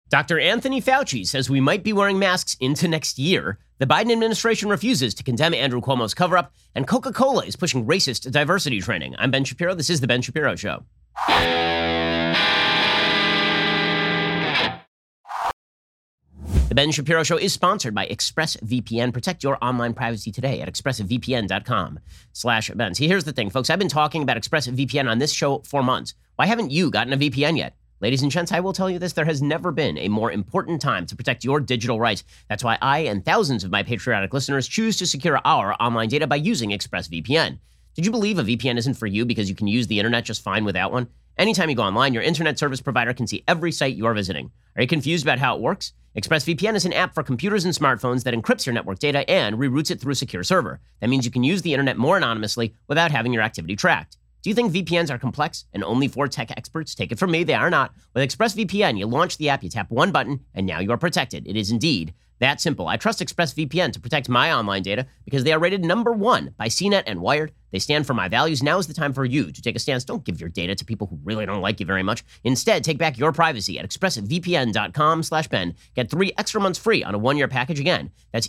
Dr. Anthony Fauci says we might be wearing masks into next year. The Biden administration refuses to condemn Andrew Cuomo's cover-up, and Coca-Cola is pushing racist diversity training. I'm Ben Shapiro. This is The Ben Shapiro Show. The Ben Shapiro Show is sponsored by ExpressVPN. Protect your online privacy today at expressvpn.com/Ben. See, here's the thing, folks. I've been talking about ExpressVPN on this show for months. Why haven't you gotten a VPN yet? Ladies and gents, I will tell you this, there has never been a more important time to protect your digital rights. That's why I and thousands of my patriotic listeners choose to secure our online data by using ExpressVPN. Did you believe a VPN isn't for you because you can use the internet just fine without one? Anytime you go online, your internet service provider can see every site you are visiting. Are you confused about how it works? ExpressVPN is an app for computers and smartphones that encrypts your network data and reroutes it through a secure server. That means you can use the internet more anonymously without having your activity tracked. Do you think VPNs are complex and only for tech experts? Take it from me, they are not. With ExpressVPN, you launch the app, you tap one button, and now you are protected. It is indeed that simple. I trust ExpressVPN to protect my online data because they are rated #1 by CNET and Wired. They stand for my values. Now is the time for you to take a stance. Don't give your data to people who really don't like you very much. Instead, take back your privacy at expressvpn.com/Ben. Get 3 extra months free on a 1-year package again. That's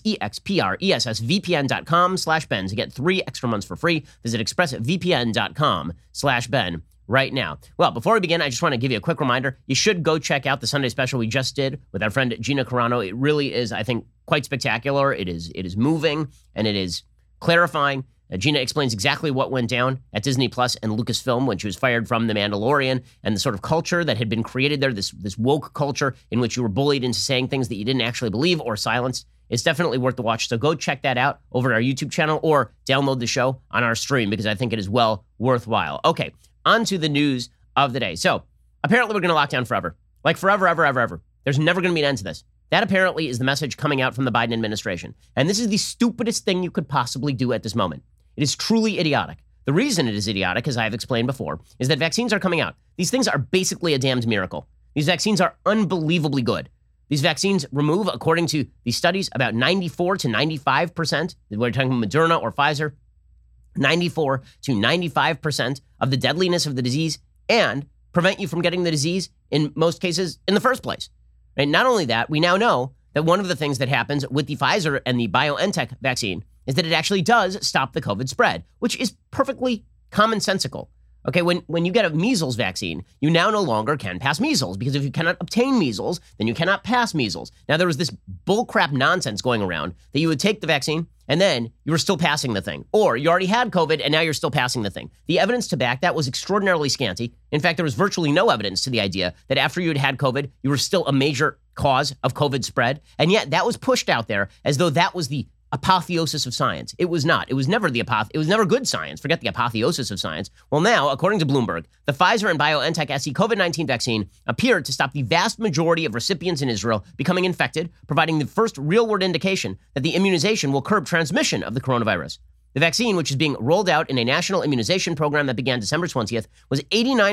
expressvpn.com/Ben to get 3 extra months for free. Visit expressvpn.com/Ben right now. Well, before we begin, I just want to give you a quick reminder. You should go check out the Sunday special we just did with our friend Gina Carano. It really is, I think, quite spectacular. It is moving and it is clarifying. Gina explains exactly what went down at Disney Plus and Lucasfilm when she was fired from The Mandalorian and the sort of culture that had been created there, this woke culture in which you were bullied into saying things that you didn't actually believe or silenced. It's definitely worth the watch. So go check that out over at our YouTube channel or download the show on our stream because I think it is well worthwhile. Okay, on to the news of the day. So apparently we're going to lock down forever. Like forever, ever, ever, ever. There's never going to be an end to this. That apparently is the message coming out from the Biden administration. And this is the stupidest thing you could possibly do at this moment. It is truly idiotic. The reason it is idiotic, as I have explained before, is that vaccines are coming out. These things are basically a damned miracle. These vaccines are unbelievably good. These vaccines remove, according to the studies, about 94 to 95%, we're talking Moderna or Pfizer, 94 to 95% of the deadliness of the disease and prevent you from getting the disease in most cases in the first place. Right? Not only that, we now know that one of the things that happens with the Pfizer and the BioNTech vaccine is that it actually does stop the COVID spread, which is perfectly commonsensical. Okay, when you get a measles vaccine, you now no longer can pass measles because if you cannot obtain measles, then you cannot pass measles. Now, there was this bullcrap nonsense going around that you would take the vaccine and then you were still passing the thing. Or you already had COVID and now you're still passing the thing. The evidence to back that was extraordinarily scanty. In fact, there was virtually no evidence to the idea that after you had had COVID, you were still a major cause of COVID spread. And yet that was pushed out there as though that was the apotheosis of science. It was not. It was never it was never good science. Forget the apotheosis of science. Well, now, according to Bloomberg, the Pfizer and BioNTech SC COVID-19 vaccine appeared to stop the vast majority of recipients in Israel becoming infected, providing the first real-world indication that the immunization will curb transmission of the coronavirus. The vaccine, which is being rolled out in a national immunization program that began December 20th, was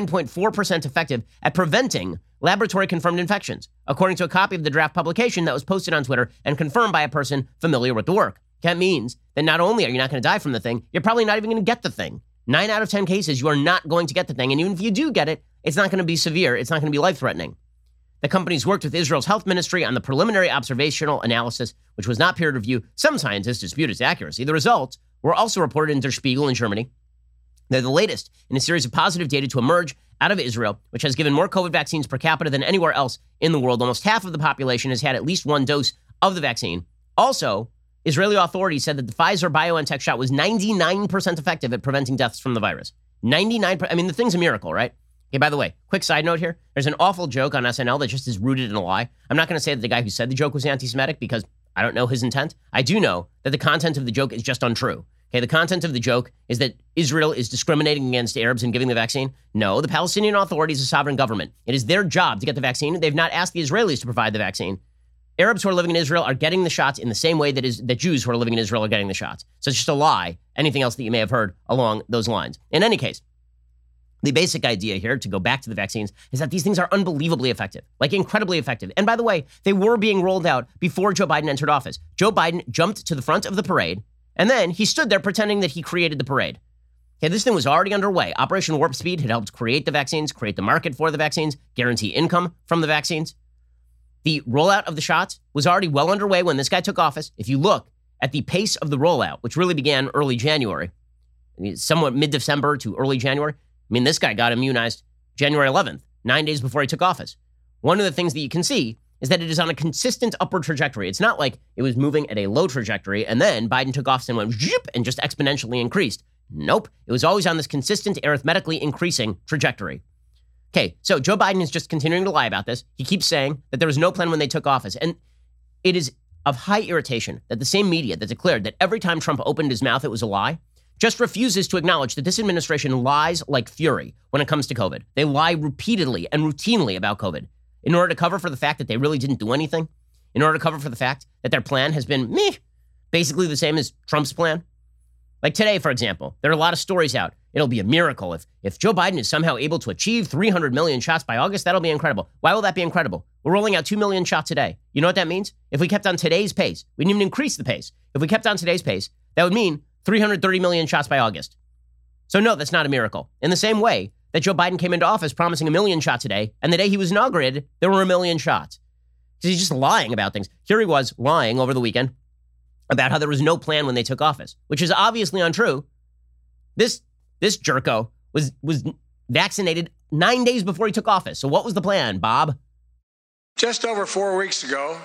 89.4% effective at preventing laboratory-confirmed infections, according to a copy of the draft publication that was posted on Twitter and confirmed by a person familiar with the work. That means that not only are you not going to die from the thing, you're probably not even going to get the thing. 9 out of 10 cases, you are not going to get the thing, and even if you do get it, it's not going to be severe. It's not going to be life-threatening. The companies worked with Israel's health ministry on the preliminary observational analysis, which was not peer-reviewed. Some scientists dispute its accuracy. The results were also reported in Der Spiegel in Germany. They're the latest in a series of positive data to emerge out of Israel, which has given more COVID vaccines per capita than anywhere else in the world. Almost half of the population has had at least one dose of the vaccine. Also, Israeli authorities said that the Pfizer-BioNTech shot was 99% effective at preventing deaths from the virus. 99%. I mean, the thing's a miracle, right? Okay, by the way, quick side note here. There's an awful joke on SNL that just is rooted in a lie. I'm not going to say that the guy who said the joke was anti-Semitic because I don't know his intent. I do know that the content of the joke is just untrue. Okay, the content of the joke is that Israel is discriminating against Arabs and giving the vaccine. No, the Palestinian Authority is a sovereign government. It is their job to get the vaccine. They've not asked the Israelis to provide the vaccine. Arabs who are living in Israel are getting the shots in the same way that Jews who are living in Israel are getting the shots. So it's just a lie. Anything else that you may have heard along those lines. In any case, the basic idea here, to go back to the vaccines, is that these things are unbelievably effective, like incredibly effective. And by the way, they were being rolled out before Joe Biden entered office. Joe Biden jumped to the front of the parade, and then he stood there pretending that he created the parade. Okay, this thing was already underway. Operation Warp Speed had helped create the vaccines, create the market for the vaccines, guarantee income from the vaccines. The rollout of the shots was already well underway when this guy took office. If you look at the pace of the rollout, which really began early January, somewhat mid-December to early January, I mean, this guy got immunized January 11th, 9 days before he took office. One of the things that you can see is that it is on a consistent upward trajectory. It's not like it was moving at a low trajectory and then Biden took office and went zip and just exponentially increased. Nope. It was always on this consistent, arithmetically increasing trajectory. Okay, so Joe Biden is just continuing to lie about this. He keeps saying that there was no plan when they took office. And it is of high irritation that the same media that declared that every time Trump opened his mouth, it was a lie, just refuses to acknowledge that this administration lies like fury when it comes to COVID. They lie repeatedly and routinely about COVID in order to cover for the fact that they really didn't do anything, in order to cover for the fact that their plan has been basically the same as Trump's plan. Like today, for example, there are a lot of stories out. It'll be a miracle. If Joe Biden is somehow able to achieve 300 million shots by August, that'll be incredible. Why will that be incredible? We're rolling out 2 million shots a day. You know what that means? If we kept on today's pace, we didn't even increase the pace. If we kept on today's pace, that would mean 330 million shots by August. So no, that's not a miracle. In the same way that Joe Biden came into office promising 1 million shots a day, and the day he was inaugurated, there were 1 million shots. Because he's just lying about things. Here he was lying over the weekend about how there was no plan when they took office, which is obviously untrue. This jerko was vaccinated 9 days before he took office. So what was the plan, Bob? Just over 4 weeks ago,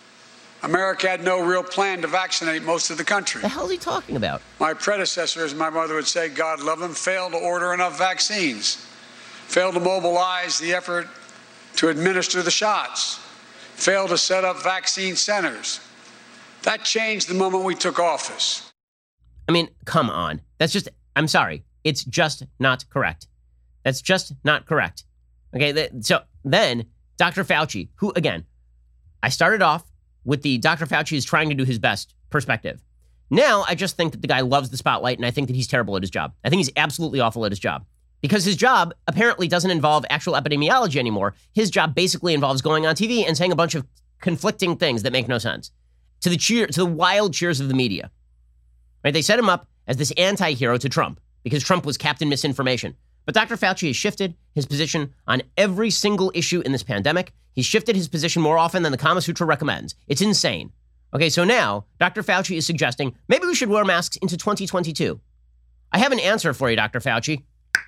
America had no real plan to vaccinate most of the country. The hell is he talking about? My predecessor, as my mother would say, God love him, failed to order enough vaccines, failed to mobilize the effort to administer the shots, failed to set up vaccine centers. That changed the moment we took office. I mean, come on. I'm sorry. It's just not correct. That's just not correct. Okay, so then Dr. Fauci, who, again, I started off with the Dr. Fauci is trying to do his best perspective. Now, I just think that the guy loves the spotlight, and I think that he's terrible at his job. I think he's absolutely awful at his job. Because his job apparently doesn't involve actual epidemiology anymore. His job basically involves going on TV and saying a bunch of conflicting things that make no sense. To the wild cheers of the media. Right? They set him up as this anti-hero to Trump because Trump was Captain Misinformation. But Dr. Fauci has shifted his position on every single issue in this pandemic. He's shifted his position more often than the Kama Sutra recommends. It's insane. Okay, so now Dr. Fauci is suggesting maybe we should wear masks into 2022. I have an answer for you, Dr. Fauci.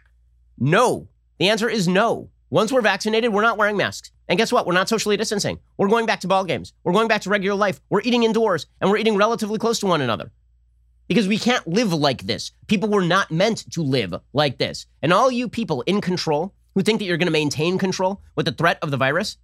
No. The answer is no. Once we're vaccinated, we're not wearing masks. And guess what? We're not socially distancing. We're going back to ball games. We're going back to regular life. We're eating indoors, and we're eating relatively close to one another. Because we can't live like this. People were not meant to live like this. And all you people in control who think that you're going to maintain control with the threat of the virus,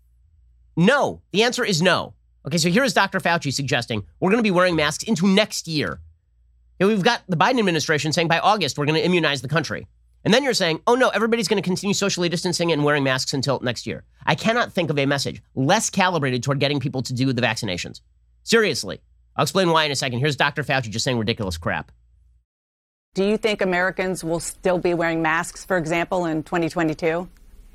no. The answer is no. Okay, so here is Dr. Fauci suggesting we're going to be wearing masks into next year. We've got the Biden administration saying by August we're going to immunize the country. And then you're saying, oh no, everybody's going to continue socially distancing and wearing masks until next year. I cannot think of a message less calibrated toward getting people to do the vaccinations. Seriously. I'll explain why in a second. Here's Dr. Fauci just saying ridiculous crap. Do you think Americans will still be wearing masks, for example, in 2022?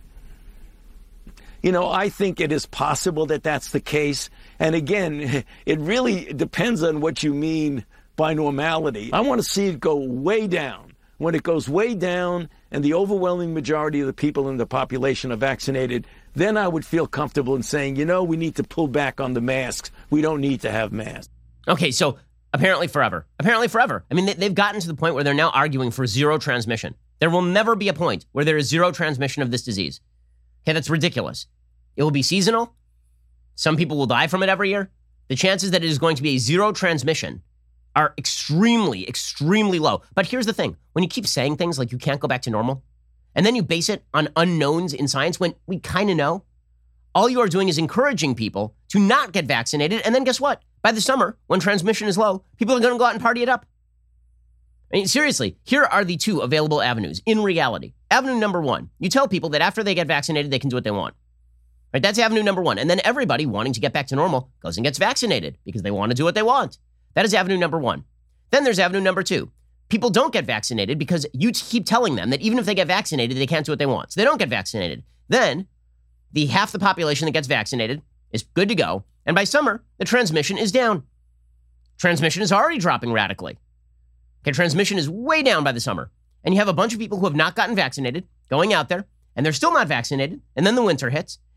You know, I think it is possible that that's the case. And again, it really depends on what you mean by normality. I want to see it go way down. When it goes way down and the overwhelming majority of the people in the population are vaccinated, then I would feel comfortable in saying, you know, we need to pull back on the masks. We don't need to have masks. Okay, so apparently forever. I mean, they've gotten to the point where they're now arguing for zero transmission. There will never be a point where there is zero transmission of this disease. Okay, that's ridiculous. It will be seasonal. Some people will die from it every year. The chances that it is going to be a zero transmission are extremely, extremely low. But here's the thing. When you keep saying things like you can't go back to normal, and then you base it on unknowns in science when we kind of know, all you are doing is encouraging people to not get vaccinated. And then guess what? By the summer, when transmission is low, people are going to go out and party it up. I mean, seriously, here are the two available avenues in reality. Avenue number one, you tell people that after they get vaccinated, they can do what they want. Right? That's avenue number one. And then everybody wanting to get back to normal goes and gets vaccinated because they want to do what they want. That is avenue number one. Then there's avenue number two. People don't get vaccinated because you keep telling them that even if they get vaccinated, they can't do what they want. So they don't get vaccinated. Then the half the population that gets vaccinated is good to go. And by summer, the transmission is down. Transmission is already dropping radically. Okay, transmission is way down by the summer. And you have a bunch of people who have not gotten vaccinated going out there, and they're still not vaccinated. And then the winter hits.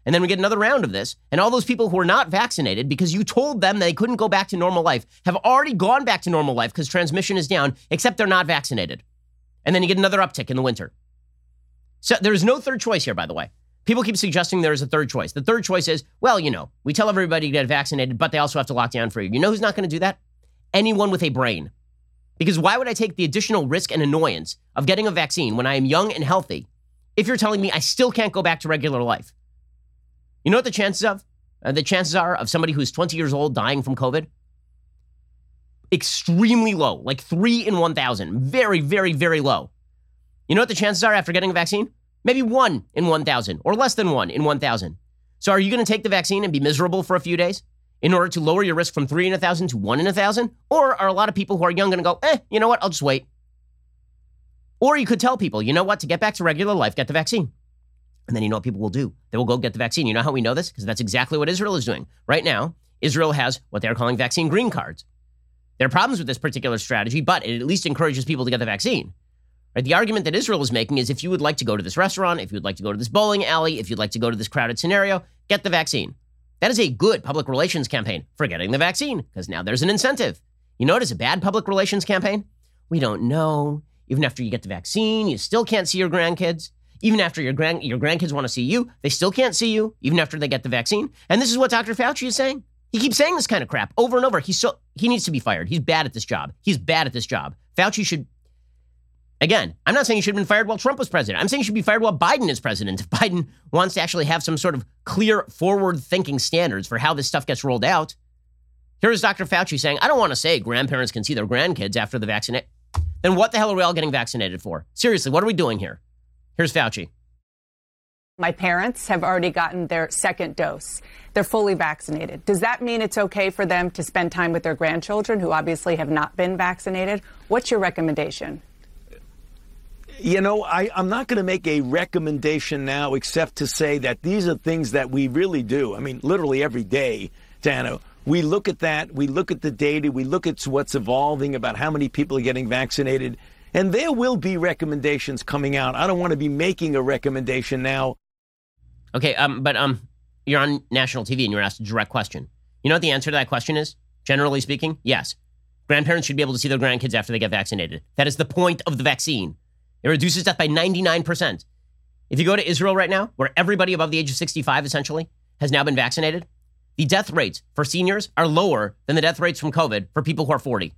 And then we get another round of this. And all those people who are not vaccinated because you told them they couldn't go back to normal life have already gone back to normal life because transmission is down, except they're not vaccinated. And then you get another uptick in the winter. So there's no third choice here, by the way. People keep suggesting there is a third choice. The third choice is, well, we tell everybody to get vaccinated, but they also have to lock down for you. You know who's not going to do that? Anyone with a brain. Because why would I take the additional risk and annoyance of getting a vaccine when I am young and healthy if you're telling me I still can't go back to regular life? You know what the chances of? The chances are of somebody who's 20 years old dying from COVID? Extremely low, like 3 in 1,000. Very, very, very low. You know what the chances are after getting a vaccine? Maybe 1 in 1,000 or less than 1 in 1,000. So are you going to take the vaccine and be miserable for a few days in order to lower your risk from 3 in 1,000 to 1 in 1,000? Or are a lot of people who are young going to go, you know what, I'll just wait? Or you could tell people, you know what, to get back to regular life, get the vaccine. And then you know what people will do? They will go get the vaccine. You know how we know this? Because that's exactly what Israel is doing. Right now, Israel has what they're calling vaccine green cards. There are problems with this particular strategy, but it at least encourages people to get the vaccine. Right? The argument that Israel is making is if you would like to go to this restaurant, if you would like to go to this bowling alley, if you'd like to go to this crowded scenario, get the vaccine. That is a good public relations campaign for getting the vaccine, because now there's an incentive. You know what is a bad public relations campaign? We don't know. Even after you get the vaccine, you still can't see your grandkids. Even after your grandkids want to see you, they still can't see you, even after they get the vaccine. And this is what Dr. Fauci is saying. He keeps saying this kind of crap over and over. He needs to be fired. He's bad at this job. Fauci should, again, I'm not saying he should have been fired while Trump was president. I'm saying he should be fired while Biden is president. If Biden wants to actually have some sort of clear, forward-thinking standards for how this stuff gets rolled out. Here's Dr. Fauci saying, I don't want to say grandparents can see their grandkids after the vaccine. Then what the hell are we all getting vaccinated for? Seriously, what are we doing here? Here's Fauci. My parents have already gotten their second dose. They're fully vaccinated. Does that mean it's okay for them to spend time with their grandchildren who obviously have not been vaccinated? What's your recommendation? I'm not going to make a recommendation now except to say that these are things that we really do. I mean, literally every day, Dana, we look at that. We look at the data. We look at what's evolving about how many people are getting vaccinated. And there will be recommendations coming out. I don't want to be making a recommendation now. Okay, but you're on national TV and you're asked a direct question. You know what the answer to that question is? Generally speaking, yes. Grandparents should be able to see their grandkids after they get vaccinated. That is the point of the vaccine. It reduces death by 99%. If you go to Israel right now, where everybody above the age of 65 essentially has now been vaccinated, the death rates for seniors are lower than the death rates from COVID for people who are 40.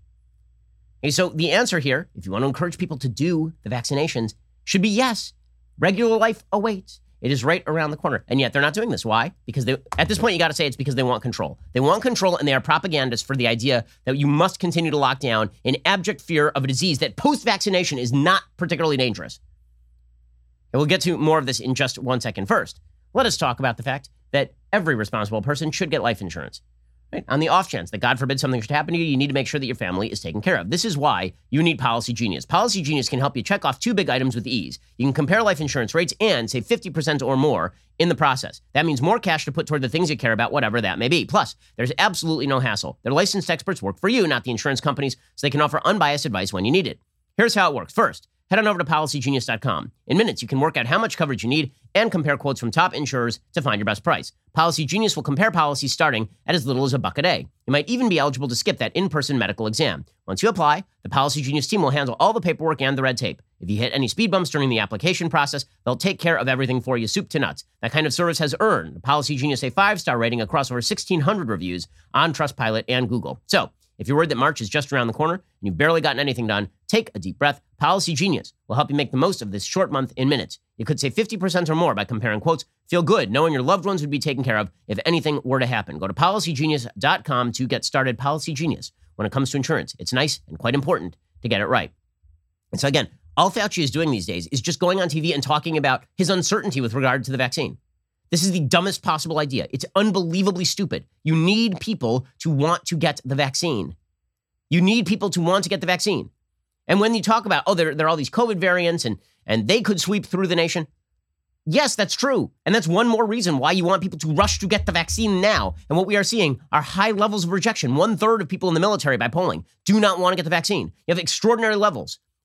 Okay, so the answer here, if you want to encourage people to do the vaccinations, should be yes. Regular life awaits. It is right around the corner. And yet they're not doing this. Why? Because at this point, you got to say it's because they want control. They want control, and they are propagandists for the idea that you must continue to lock down in abject fear of a disease that post-vaccination is not particularly dangerous. And we'll get to more of this in just 1 second. First, let us talk about the fact that every responsible person should get life insurance. Right? On the off chance that, God forbid, something should happen to you, you need to make sure that your family is taken care of. This is why you need Policy Genius. Policy Genius can help you check off 2 big items with ease. You can compare life insurance rates and save 50% or more in the process. That means more cash to put toward the things you care about, whatever that may be. Plus, there's absolutely no hassle. Their licensed experts work for you, not the insurance companies, so they can offer unbiased advice when you need it. Here's how it works. First, head on over to PolicyGenius.com. In minutes, you can work out how much coverage you need and compare quotes from top insurers to find your best price. Policy Genius will compare policies starting at as little as $1 a day. You might even be eligible to skip that in-person medical exam. Once you apply, the Policy Genius team will handle all the paperwork and the red tape. If you hit any speed bumps during the application process, they'll take care of everything for you, soup to nuts. That kind of service has earned Policy Genius a 5-star rating across over 1,600 reviews on Trustpilot and Google. So, if you're worried that March is just around the corner and you've barely gotten anything done, take a deep breath. Policy Genius will help you make the most of this short month in minutes. You could save 50% or more by comparing quotes. Feel good knowing your loved ones would be taken care of if anything were to happen. Go to PolicyGenius.com to get started. Policy Genius. When it comes to insurance, it's nice and quite important to get it right. And so again, all Fauci is doing these days is just going on TV and talking about his uncertainty with regard to the vaccine. This is the dumbest possible idea. It's unbelievably stupid. You need people to want to get the vaccine. You need people to want to get the vaccine. And when you talk about, there are all these COVID variants and they could sweep through the nation. Yes, that's true. And that's one more reason why you want people to rush to get the vaccine now. And what we are seeing are high levels of rejection. 1/3 of people in the military by polling do not want to get the vaccine. You have extraordinary levels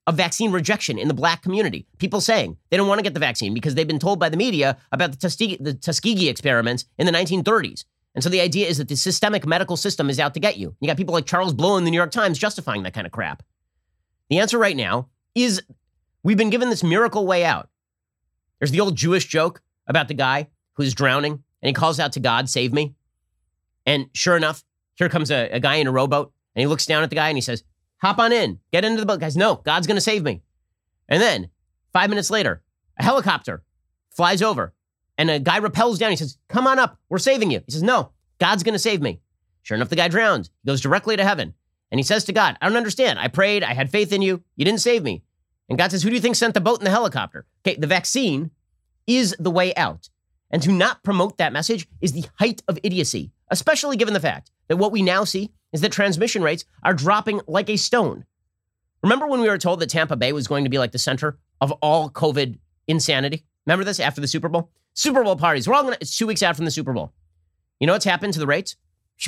of vaccine rejection in the black community. People saying they don't want to get the vaccine because they've been told by the media about the Tuskegee experiments in the 1930s. And so the idea is that the systemic medical system is out to get you. You got people like Charles Blow in the New York Times justifying that kind of crap. The answer right now is we've been given this miracle way out. There's the old Jewish joke about the guy who's drowning and he calls out to God, save me. And sure enough, here comes a guy in a rowboat and he looks down at the guy and he says, hop on in, get into the boat. Guys, no, God's going to save me. And then 5 minutes later, a helicopter flies over and a guy rappels down. He says, come on up, we're saving you. He says, no, God's going to save me. Sure enough, the guy drowns. He goes directly to heaven. And he says to God, I don't understand. I prayed, I had faith in you. You didn't save me. And God says, who do you think sent the boat and the helicopter? Okay, the vaccine is the way out. And to not promote that message is the height of idiocy, especially given the fact that what we now see is that transmission rates are dropping like a stone. Remember when we were told that Tampa Bay was going to be like the center of all COVID insanity? Remember this after the Super Bowl? Super Bowl parties. It's 2 weeks out from the Super Bowl. You know what's happened to the rates?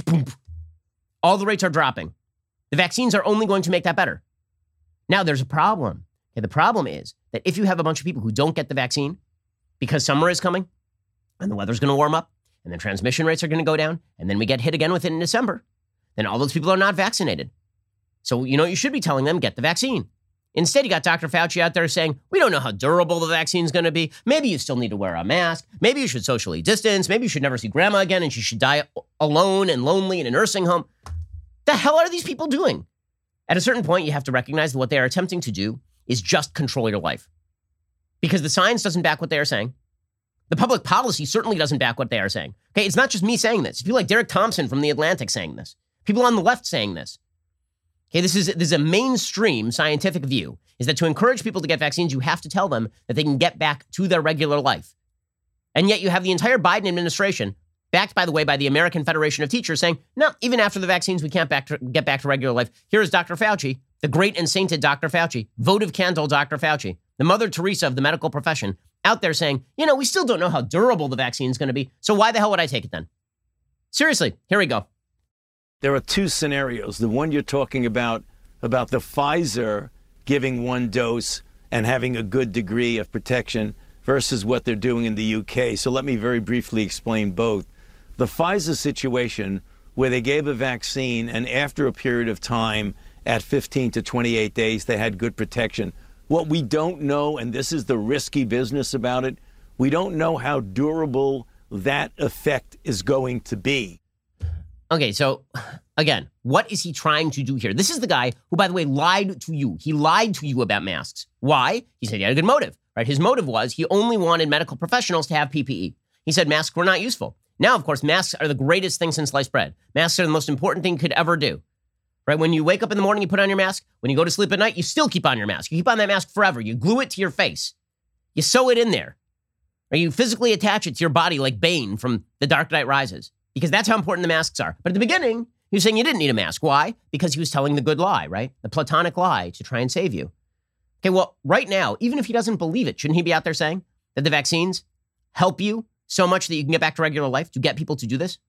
All the rates are dropping. The vaccines are only going to make that better. Now, there's a problem. Okay, the problem is that if you have a bunch of people who don't get the vaccine because summer is coming and the weather's going to warm up and the transmission rates are going to go down and then we get hit again with it in December, then all those people are not vaccinated. So, you know, you should be telling them, get the vaccine. Instead, you got Dr. Fauci out there saying, we don't know how durable the vaccine's going to be. Maybe you still need to wear a mask. Maybe you should socially distance. Maybe you should never see grandma again and she should die alone and lonely in a nursing home. The hell are these people doing? At a certain point, you have to recognize that what they are attempting to do is just control your life. Because the science doesn't back what they are saying. The public policy certainly doesn't back what they are saying. Okay, it's not just me saying this. It's people like Derek Thompson from The Atlantic saying this. People on the left saying this. Okay, this is a mainstream scientific view, is that to encourage people to get vaccines, you have to tell them that they can get back to their regular life. And yet you have the entire Biden administration, backed, by the way, by the American Federation of Teachers, saying, no, even after the vaccines, we can't get back to regular life. Here is Dr. Fauci, the great and sainted Dr. Fauci, votive candle Dr. Fauci, the Mother Teresa of the medical profession, out there saying, you know, we still don't know how durable the vaccine is going to be, so why the hell would I take it then? Seriously, here we go. There are two scenarios. The one you're talking about the Pfizer giving one dose and having a good degree of protection versus what they're doing in the UK. So let me very briefly explain both. The Pfizer situation, where they gave a vaccine and after a period of time, at 15 to 28 days, they had good protection. What we don't know, and this is the risky business about it, we don't know how durable that effect is going to be. Okay, so again, what is he trying to do here? This is the guy who, by the way, lied to you. He lied to you about masks. Why? He said he had a good motive, right? His motive was he only wanted medical professionals to have PPE. He said masks were not useful. Now, of course, masks are the greatest thing since sliced bread. Masks are the most important thing you could ever do, right? When you wake up in the morning, you put on your mask. When you go to sleep at night, you still keep on your mask. You keep on that mask forever. You glue it to your face. You sew it in there. Or you physically attach it to your body like Bane from The Dark Knight Rises. Because that's how important the masks are. But at the beginning, he was saying you didn't need a mask. Why? Because he was telling the good lie, right? The platonic lie to try and save you. Okay, well, right now, even if he doesn't believe it, shouldn't he be out there saying that the vaccines help you so much that you can get back to regular life to get people to do this?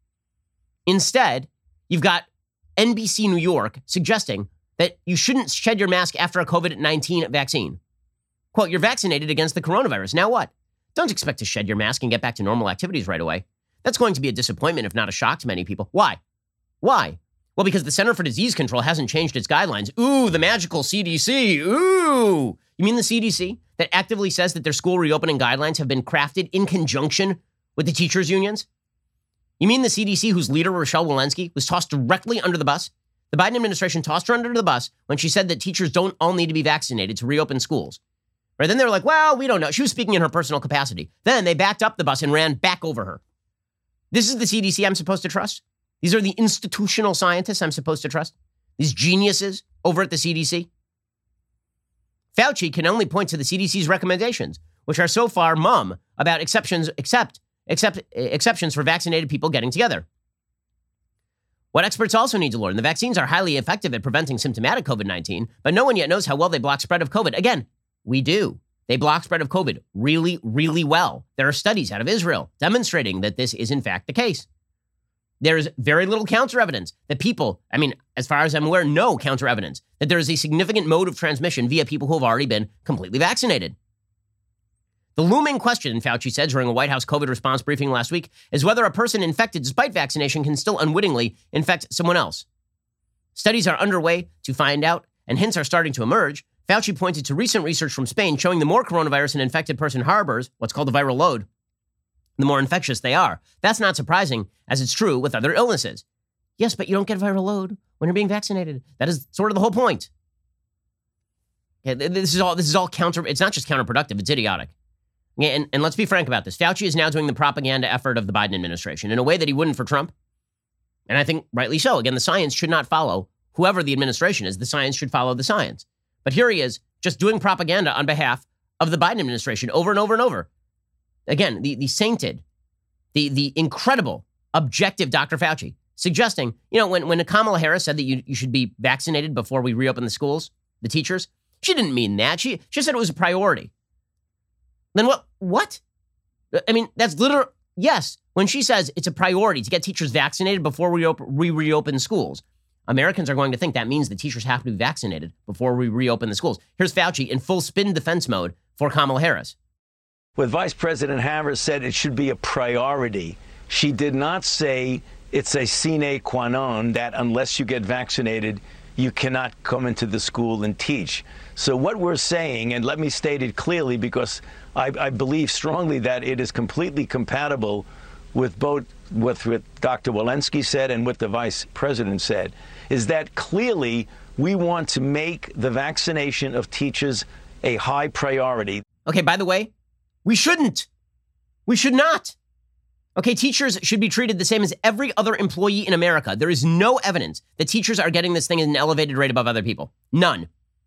Instead, you've got NBC New York suggesting that you shouldn't shed your mask after a COVID-19 vaccine. Quote, you're vaccinated against the coronavirus. Now what? Don't expect to shed your mask and get back to normal activities right away. That's going to be a disappointment, if not a shock to many people. Why? Why? Well, because the Center for Disease Control hasn't changed its guidelines. Ooh, the magical CDC. Ooh. You mean the CDC that actively says that their school reopening guidelines have been crafted in conjunction with the teachers' unions? You mean the CDC whose leader, Rochelle Walensky, was tossed directly under the bus? The Biden administration tossed her under the bus when she said that teachers don't all need to be vaccinated to reopen schools. Right? Then they were like, well, we don't know. She was speaking in her personal capacity. Then they backed up the bus and ran back over her. This is the CDC I'm supposed to trust? These are the institutional scientists I'm supposed to trust? These geniuses over at the CDC? Fauci can only point to the CDC's recommendations, which are so far mum about exceptions for vaccinated people getting together. What experts also need to learn, the vaccines are highly effective at preventing symptomatic COVID-19, but no one yet knows how well they block spread of COVID. Again, we do. They block spread of COVID really, really well. There are studies out of Israel demonstrating that this is in fact the case. There's very little counter evidence that people, as far as I'm aware, no counter evidence that there is a significant mode of transmission via people who have already been completely vaccinated. The looming question, Fauci said during a White House COVID response briefing last week, is whether a person infected despite vaccination can still unwittingly infect someone else. Studies are underway to find out, and hints are starting to emerge. Fauci pointed to recent research from Spain showing the more coronavirus an infected person harbors, what's called a viral load, the more infectious they are. That's not surprising, as it's true with other illnesses. Yes, but you don't get a viral load when you're being vaccinated. That is sort of the whole point. Okay, this is all counter. It's not just counterproductive, it's idiotic. And let's be frank about this. Fauci is now doing the propaganda effort of the Biden administration in a way that he wouldn't for Trump. And I think rightly so. Again, the science should not follow whoever the administration is. The science should follow the science. But here he is just doing propaganda on behalf of the Biden administration over and over and over. Again, the sainted, the incredible, objective Dr. Fauci suggesting, when Kamala Harris said that you should be vaccinated before we reopen the schools, the teachers, she didn't mean that. She said it was a priority. Then what? That's literal. Yes, when she says it's a priority to get teachers vaccinated before we reopen schools, Americans are going to think that means the teachers have to be vaccinated before we reopen the schools. Here's Fauci in full spin defense mode for Kamala Harris. With Vice President Harris said it should be a priority. She did not say it's a sine qua non that unless you get vaccinated, you cannot come into the school and teach. So what we're saying, and let me state it clearly because I believe strongly that it is completely compatible with both what Dr. Walensky said and what the Vice President said, is that clearly we want to make the vaccination of teachers a high priority. Okay, by the way, we shouldn't. We should not. Okay, teachers should be treated the same as every other employee in America. There is no evidence that teachers are getting this thing at an elevated rate above other people. None.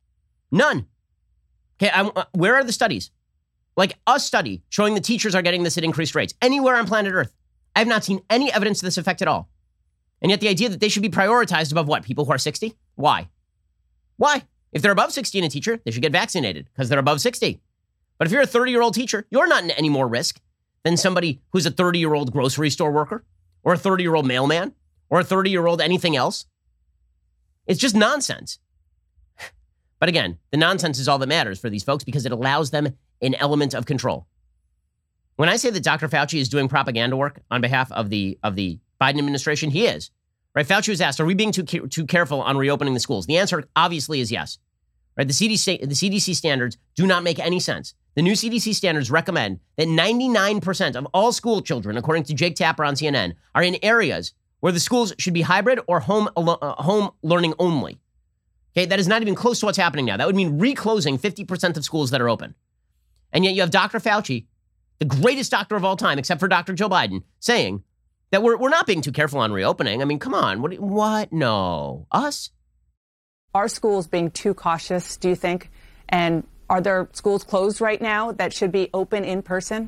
Okay, where are the studies? Like a study showing the teachers are getting this at increased rates anywhere on planet Earth. I have not seen any evidence to this effect at all. And yet the idea that they should be prioritized above what? People who are 60? Why? If they're above 60 and a teacher, they should get vaccinated because they're above 60. But if you're a 30-year-old teacher, you're not in any more risk than somebody who's a 30-year-old grocery store worker or a 30-year-old mailman or a 30-year-old anything else. It's just nonsense. But again, the nonsense is all that matters for these folks because it allows them an element of control. When I say that Dr. Fauci is doing propaganda work on behalf of the Biden administration, he is. Right? Fauci was asked, are we being too careful on reopening the schools? The answer obviously is yes. Right? The CDC standards do not make any sense. The new CDC standards recommend that 99% of all school children, according to Jake Tapper on CNN, are in areas where the schools should be hybrid or home learning only. Okay, that is not even close to what's happening now. That would mean reclosing 50% of schools that are open. And yet you have Dr. Fauci, the greatest doctor of all time, except for Dr. Joe Biden, saying that we're not being too careful on reopening. Come on. What? No. Us? Are schools being too cautious, do you think? And are there schools closed right now that should be open in person?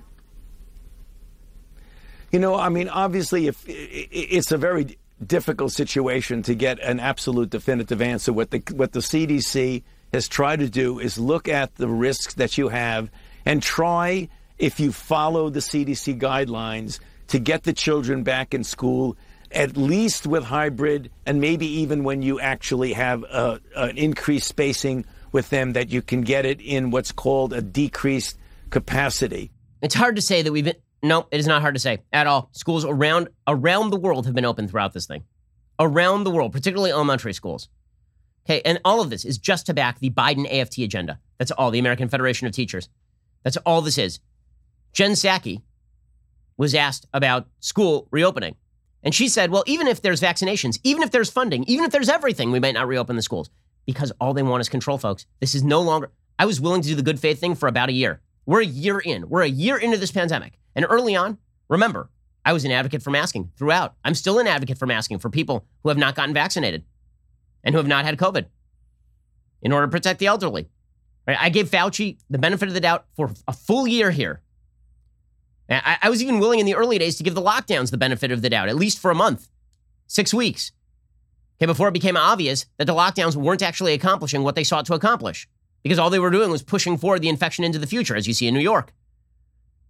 Obviously, if it's a very difficult situation to get an absolute definitive answer. What the CDC has tried to do is look at the risks that you have and try, if you follow the CDC guidelines, to get the children back in school, at least with hybrid, and maybe even when you actually have an increased spacing with them, that you can get it in what's called a decreased capacity. It's hard to say that no, it is not hard to say at all. Schools around the world have been open throughout this thing. Around the world, particularly elementary schools. Okay, and all of this is just to back the Biden AFT agenda. That's all, the American Federation of Teachers. That's all this is. Jen Psaki was asked about school reopening. And she said, well, even if there's vaccinations, even if there's funding, even if there's everything, we might not reopen the schools. Because all they want is control, folks. This is no longer... I was willing to do the good faith thing for about a year. We're a year in. We're a year into this pandemic. And early on, remember, I was an advocate for masking throughout. I'm still an advocate for masking for people who have not gotten vaccinated and who have not had COVID in order to protect the elderly. Right? I gave Fauci the benefit of the doubt for a full year here. I was even willing in the early days to give the lockdowns the benefit of the doubt, at least for a month, 6 weeks. Okay, before it became obvious that the lockdowns weren't actually accomplishing what they sought to accomplish, because all they were doing was pushing forward the infection into the future, as you see in New York.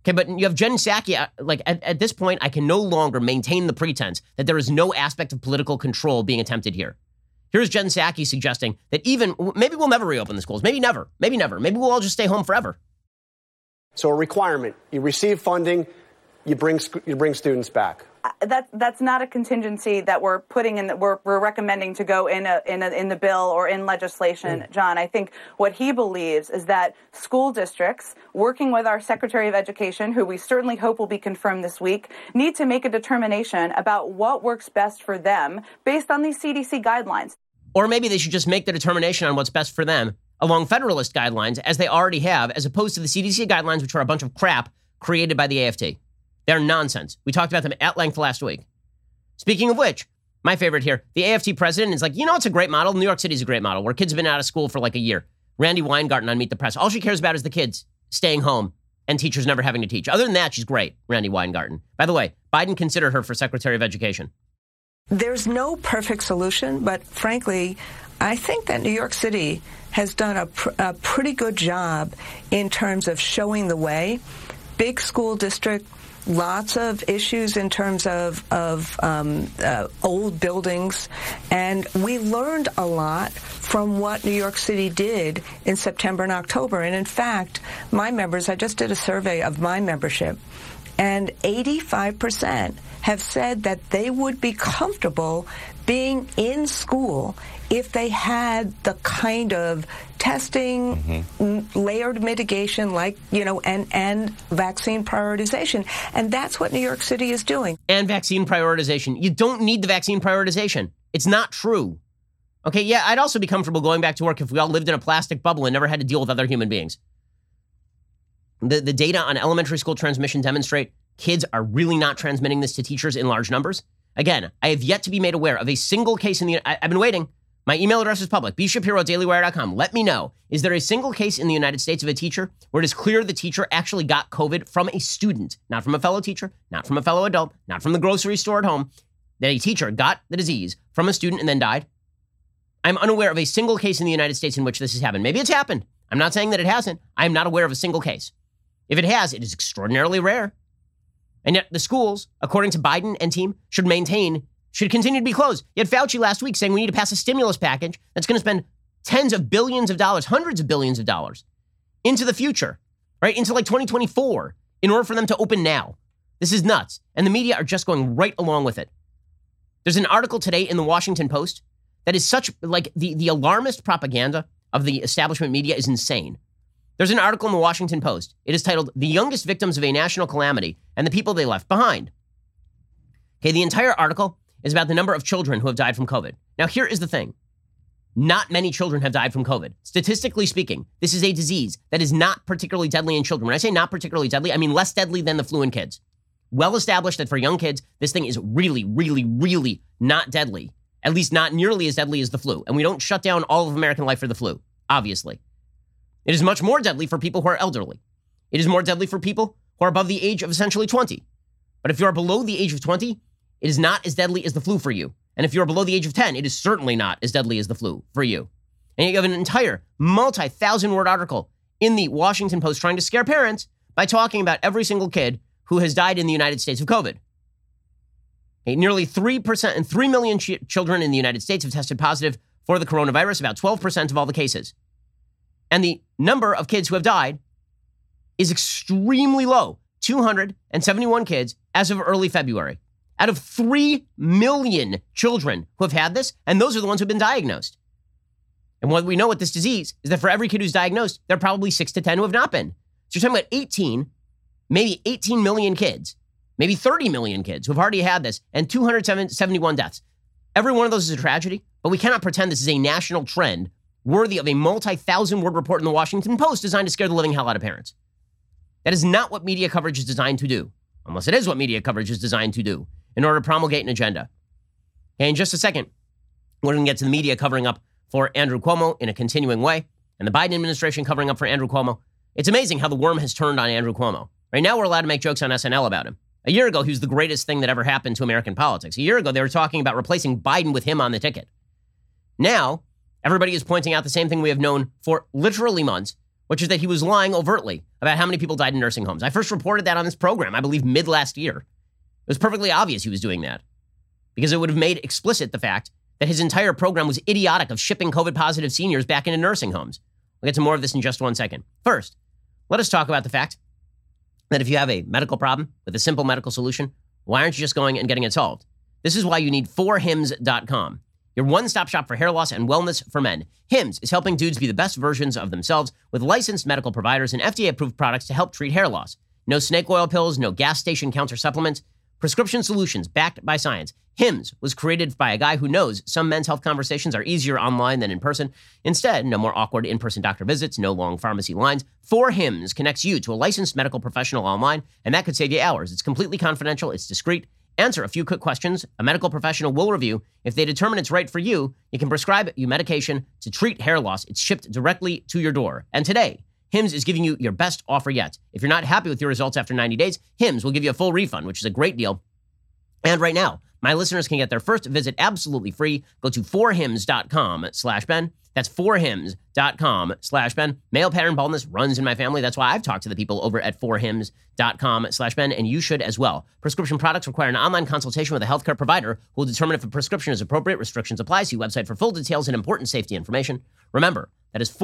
Okay, but you have Jen Psaki, like at this point, I can no longer maintain the pretense that there is no aspect of political control being attempted here. Here's Jen Psaki suggesting that maybe we'll never reopen the schools. Maybe never. Maybe we'll all just stay home forever. So a requirement, you receive funding, you bring students back. That's not a contingency that we're putting in, that we're recommending to go in the bill or in legislation, John. I think what he believes is that school districts, working with our Secretary of Education, who we certainly hope will be confirmed this week, need to make a determination about what works best for them based on these CDC guidelines. Or maybe they should just make the determination on what's best for them along Federalist guidelines, as they already have, as opposed to the CDC guidelines, which are a bunch of crap created by the AFT. They're nonsense. We talked about them at length last week. Speaking of which, my favorite here, the AFT president is like, it's a great model. New York City's a great model where kids have been out of school for like a year. Randi Weingarten on Meet the Press. All she cares about is the kids staying home and teachers never having to teach. Other than that, she's great, Randi Weingarten. By the way, Biden considered her for Secretary of Education. There's no perfect solution, but frankly, I think that New York City has done a pretty good job in terms of showing the way. Big school district, lots of issues in terms of old buildings, and we learned a lot from what New York City did in September and October. And in fact, my members, I just did a survey of my membership, and 85% have said that they would be comfortable being in school if they had the kind of testing, layered mitigation, and vaccine prioritization. And that's what New York City is doing. And vaccine prioritization. You don't need the vaccine prioritization. It's not true. Okay, yeah, I'd also be comfortable going back to work if we all lived in a plastic bubble and never had to deal with other human beings. The data on elementary school transmission demonstrate kids are really not transmitting this to teachers in large numbers. Again, I have yet to be made aware of a single case I've been waiting. My email address is public, bshapiro@dailywire.com. Let me know, is there a single case in the United States of a teacher where it is clear the teacher actually got COVID from a student, not from a fellow teacher, not from a fellow adult, not from the grocery store at home, that a teacher got the disease from a student and then died? I'm unaware of a single case in the United States in which this has happened. Maybe it's happened. I'm not saying that it hasn't. I am not aware of a single case. If it has, it is extraordinarily rare. And yet the schools, according to Biden and team, should continue to be closed. You had Fauci last week saying we need to pass a stimulus package that's going to spend tens of billions of dollars, hundreds of billions of dollars into the future, right? Into like 2024 in order for them to open now. This is nuts. And the media are just going right along with it. There's an article today in the Washington Post that is such, like, the alarmist propaganda of the establishment media is insane. There's an article in the Washington Post. It is titled, "The Youngest Victims of a National Calamity and the People They Left Behind." Okay, the entire article is about the number of children who have died from COVID. Now, here is the thing. Not many children have died from COVID. Statistically speaking, this is a disease that is not particularly deadly in children. When I say not particularly deadly, I mean less deadly than the flu in kids. Well established that for young kids, this thing is really, really, really not deadly. At least not nearly as deadly as the flu. And we don't shut down all of American life for the flu, obviously. It is much more deadly for people who are elderly. It is more deadly for people who are above the age of essentially 20. But if you are below the age of 20, it is not as deadly as the flu for you. And if you're below the age of 10, it is certainly not as deadly as the flu for you. And you have an entire multi-thousand-word article in the Washington Post trying to scare parents by talking about every single kid who has died in the United States of COVID. Okay, nearly 3% and 3 million children in the United States have tested positive for the coronavirus, about 12% of all the cases. And the number of kids who have died is extremely low, 271 kids as of early February. Out of 3 million children who have had this, and those are the ones who have been diagnosed. And what we know with this disease is that for every kid who's diagnosed, there are probably 6 to 10 who have not been. So you're talking about maybe 18 million kids, maybe 30 million kids who have already had this, and 271 deaths. Every one of those is a tragedy, but we cannot pretend this is a national trend worthy of a multi-thousand-word report in the Washington Post designed to scare the living hell out of parents. That is not what media coverage is designed to do, unless it is what media coverage is designed to do in order to promulgate an agenda. Okay, in just a second, we're going to get to the media covering up for Andrew Cuomo in a continuing way, and the Biden administration covering up for Andrew Cuomo. It's amazing how the worm has turned on Andrew Cuomo. Right now, we're allowed to make jokes on SNL about him. A year ago, he was the greatest thing that ever happened to American politics. A year ago, they were talking about replacing Biden with him on the ticket. Now, everybody is pointing out the same thing we have known for literally months, which is that he was lying overtly about how many people died in nursing homes. I first reported that on this program, I believe mid last year. It was perfectly obvious he was doing that because it would have made explicit the fact that his entire program was idiotic of shipping COVID-positive seniors back into nursing homes. We'll get to more of this in just 1 second. First, let us talk about the fact that if you have a medical problem with a simple medical solution, why aren't you just going and getting it solved? This is why you need 4hims.com, your one-stop shop for hair loss and wellness for men. Hims is helping dudes be the best versions of themselves with licensed medical providers and FDA-approved products to help treat hair loss. No snake oil pills, no gas station counter supplements, prescription solutions backed by science. Hims was created by a guy who knows some men's health conversations are easier online than in person. Instead, no more awkward in-person doctor visits, no long pharmacy lines. 4Hims connects you to a licensed medical professional online, and that could save you hours. It's completely confidential, it's discreet. Answer a few quick questions. A medical professional will review. If they determine it's right for you, you can prescribe you medication to treat hair loss. It's shipped directly to your door. And today, Hims is giving you your best offer yet. If you're not happy with your results after 90 days, Hims will give you a full refund, which is a great deal. And right now, my listeners can get their first visit absolutely free. Go to 4hims.com/Ben. That's 4hims.com/Ben. Male pattern baldness runs in my family. That's why I've talked to the people over at 4hims.com/Ben, and you should as well. Prescription products require an online consultation with a healthcare provider who will determine if a prescription is appropriate. Restrictions apply. See website for full details and important safety information. Remember, that is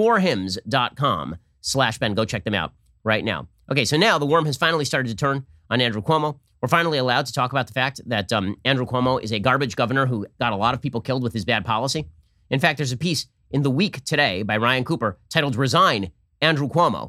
4hims.com/Ben. Go check them out right now. Okay, so now the worm has finally started to turn on Andrew Cuomo. We're finally allowed to talk about the fact that Andrew Cuomo is a garbage governor who got a lot of people killed with his bad policy. In fact, there's a piece in The Week today by Ryan Cooper titled "Resign, Andrew Cuomo."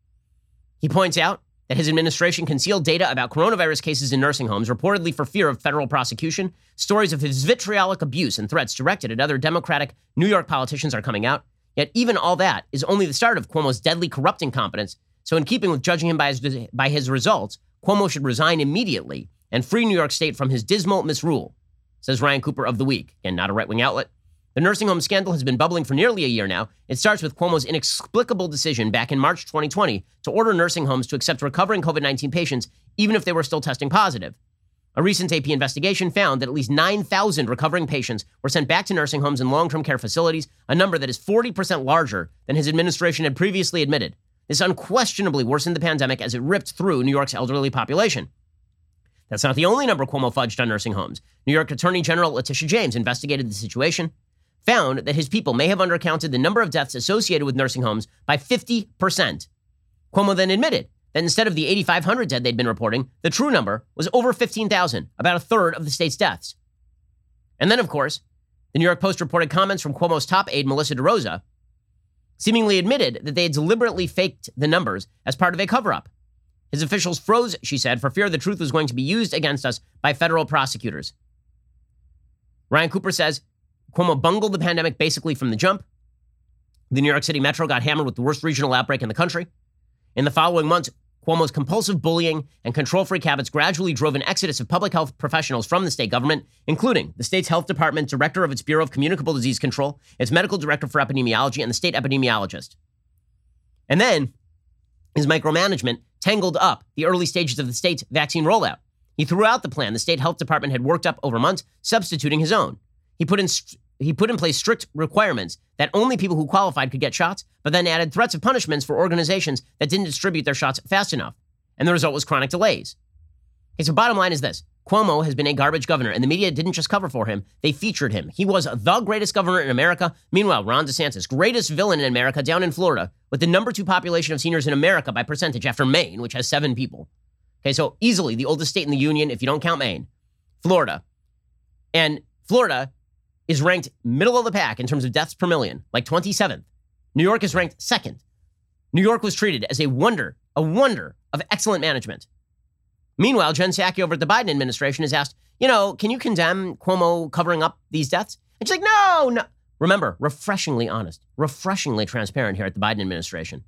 He points out that his administration concealed data about coronavirus cases in nursing homes, reportedly for fear of federal prosecution. Stories of his vitriolic abuse and threats directed at other Democratic New York politicians are coming out. Yet even all that is only the start of Cuomo's deadly corrupt incompetence. So in keeping with judging him by his results, Cuomo should resign immediately and free New York State from his dismal misrule, says Ryan Cooper of The Week, and not a right-wing outlet. The nursing home scandal has been bubbling for nearly a year now. It starts with Cuomo's inexplicable decision back in March 2020 to order nursing homes to accept recovering COVID-19 patients, even if they were still testing positive. A recent AP investigation found that at least 9,000 recovering patients were sent back to nursing homes and long-term care facilities, a number that is 40% larger than his administration had previously admitted. This unquestionably worsened the pandemic as it ripped through New York's elderly population. That's not the only number Cuomo fudged on nursing homes. New York Attorney General Letitia James investigated the situation, found that his people may have undercounted the number of deaths associated with nursing homes by 50%. Cuomo then admitted that instead of the 8,500 dead they'd been reporting, the true number was over 15,000, about a third of the state's deaths. And then, of course, the New York Post reported comments from Cuomo's top aide, Melissa DeRosa, seemingly admitted that they had deliberately faked the numbers as part of a cover-up. His officials froze, she said, for fear the truth was going to be used against us by federal prosecutors. Ryan Cooper says Cuomo bungled the pandemic basically from the jump. The New York City Metro got hammered with the worst regional outbreak in the country. In the following months, Cuomo's compulsive bullying and control-freak habits gradually drove an exodus of public health professionals from the state government, including the state's health department, director of its Bureau of Communicable Disease Control, its medical director for epidemiology, and the state epidemiologist. And then his micromanagement tangled up the early stages of the state's vaccine rollout. He threw out the plan the state health department had worked up over months, substituting his own. He put in place strict requirements that only people who qualified could get shots, but then added threats of punishments for organizations that didn't distribute their shots fast enough. And the result was chronic delays. Okay, so bottom line is this. Cuomo has been a garbage governor, and the media didn't just cover for him, they featured him. He was the greatest governor in America. Meanwhile, Ron DeSantis, greatest villain in America, down in Florida, with the number 2 population of seniors in America by percentage after Maine, which has 7 people. Okay, so easily the oldest state in the union, if you don't count Maine, Florida. And Florida is ranked middle of the pack in terms of deaths per million, like 27th. New York is ranked 2nd. New York was treated as a wonder of excellent management. Meanwhile, Jen Psaki over at the Biden administration has asked, can you condemn Cuomo covering up these deaths? And she's like, no. Remember, refreshingly honest, refreshingly transparent here at the Biden administration.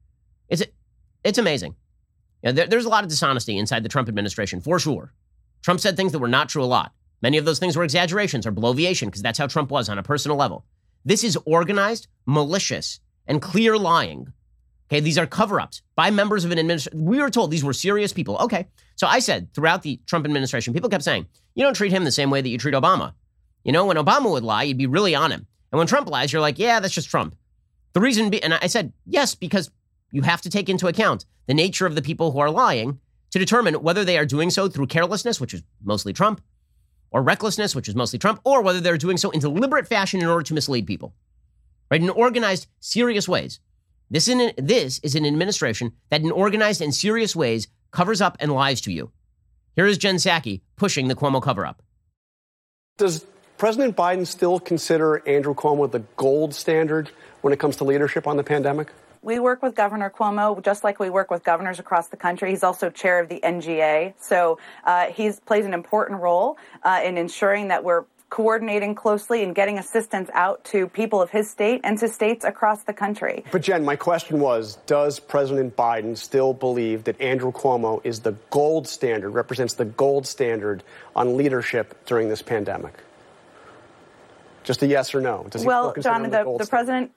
It's amazing. There's a lot of dishonesty inside the Trump administration, for sure. Trump said things that were not true a lot. Many of those things were exaggerations or bloviation because that's how Trump was on a personal level. This is organized, malicious, and clear lying. Okay, these are cover-ups by members of an administration. We were told these were serious people. Okay, so I said throughout the Trump administration, people kept saying, you don't treat him the same way that you treat Obama. When Obama would lie, you'd be really on him. And when Trump lies, you're like, yeah, that's just Trump. The reason, and I said, yes, because you have to take into account the nature of the people who are lying to determine whether they are doing so through carelessness, which is mostly Trump, or recklessness, which is mostly Trump, or whether they're doing so in deliberate fashion in order to mislead people, right? In organized, serious ways. This is an administration that in organized and serious ways covers up and lies to you. Here is Jen Psaki pushing the Cuomo cover-up. Does President Biden still consider Andrew Cuomo the gold standard when it comes to leadership on the pandemic? We work with Governor Cuomo just like we work with governors across the country. He's also chair of the NGA. So he plays an important role in ensuring that we're coordinating closely and getting assistance out to people of his state and to states across the country. But Jen, my question was, does President Biden still believe that Andrew Cuomo is the gold standard, represents the gold standard on leadership during this pandemic? Just a yes or no. Does he well, still consider John, him the president,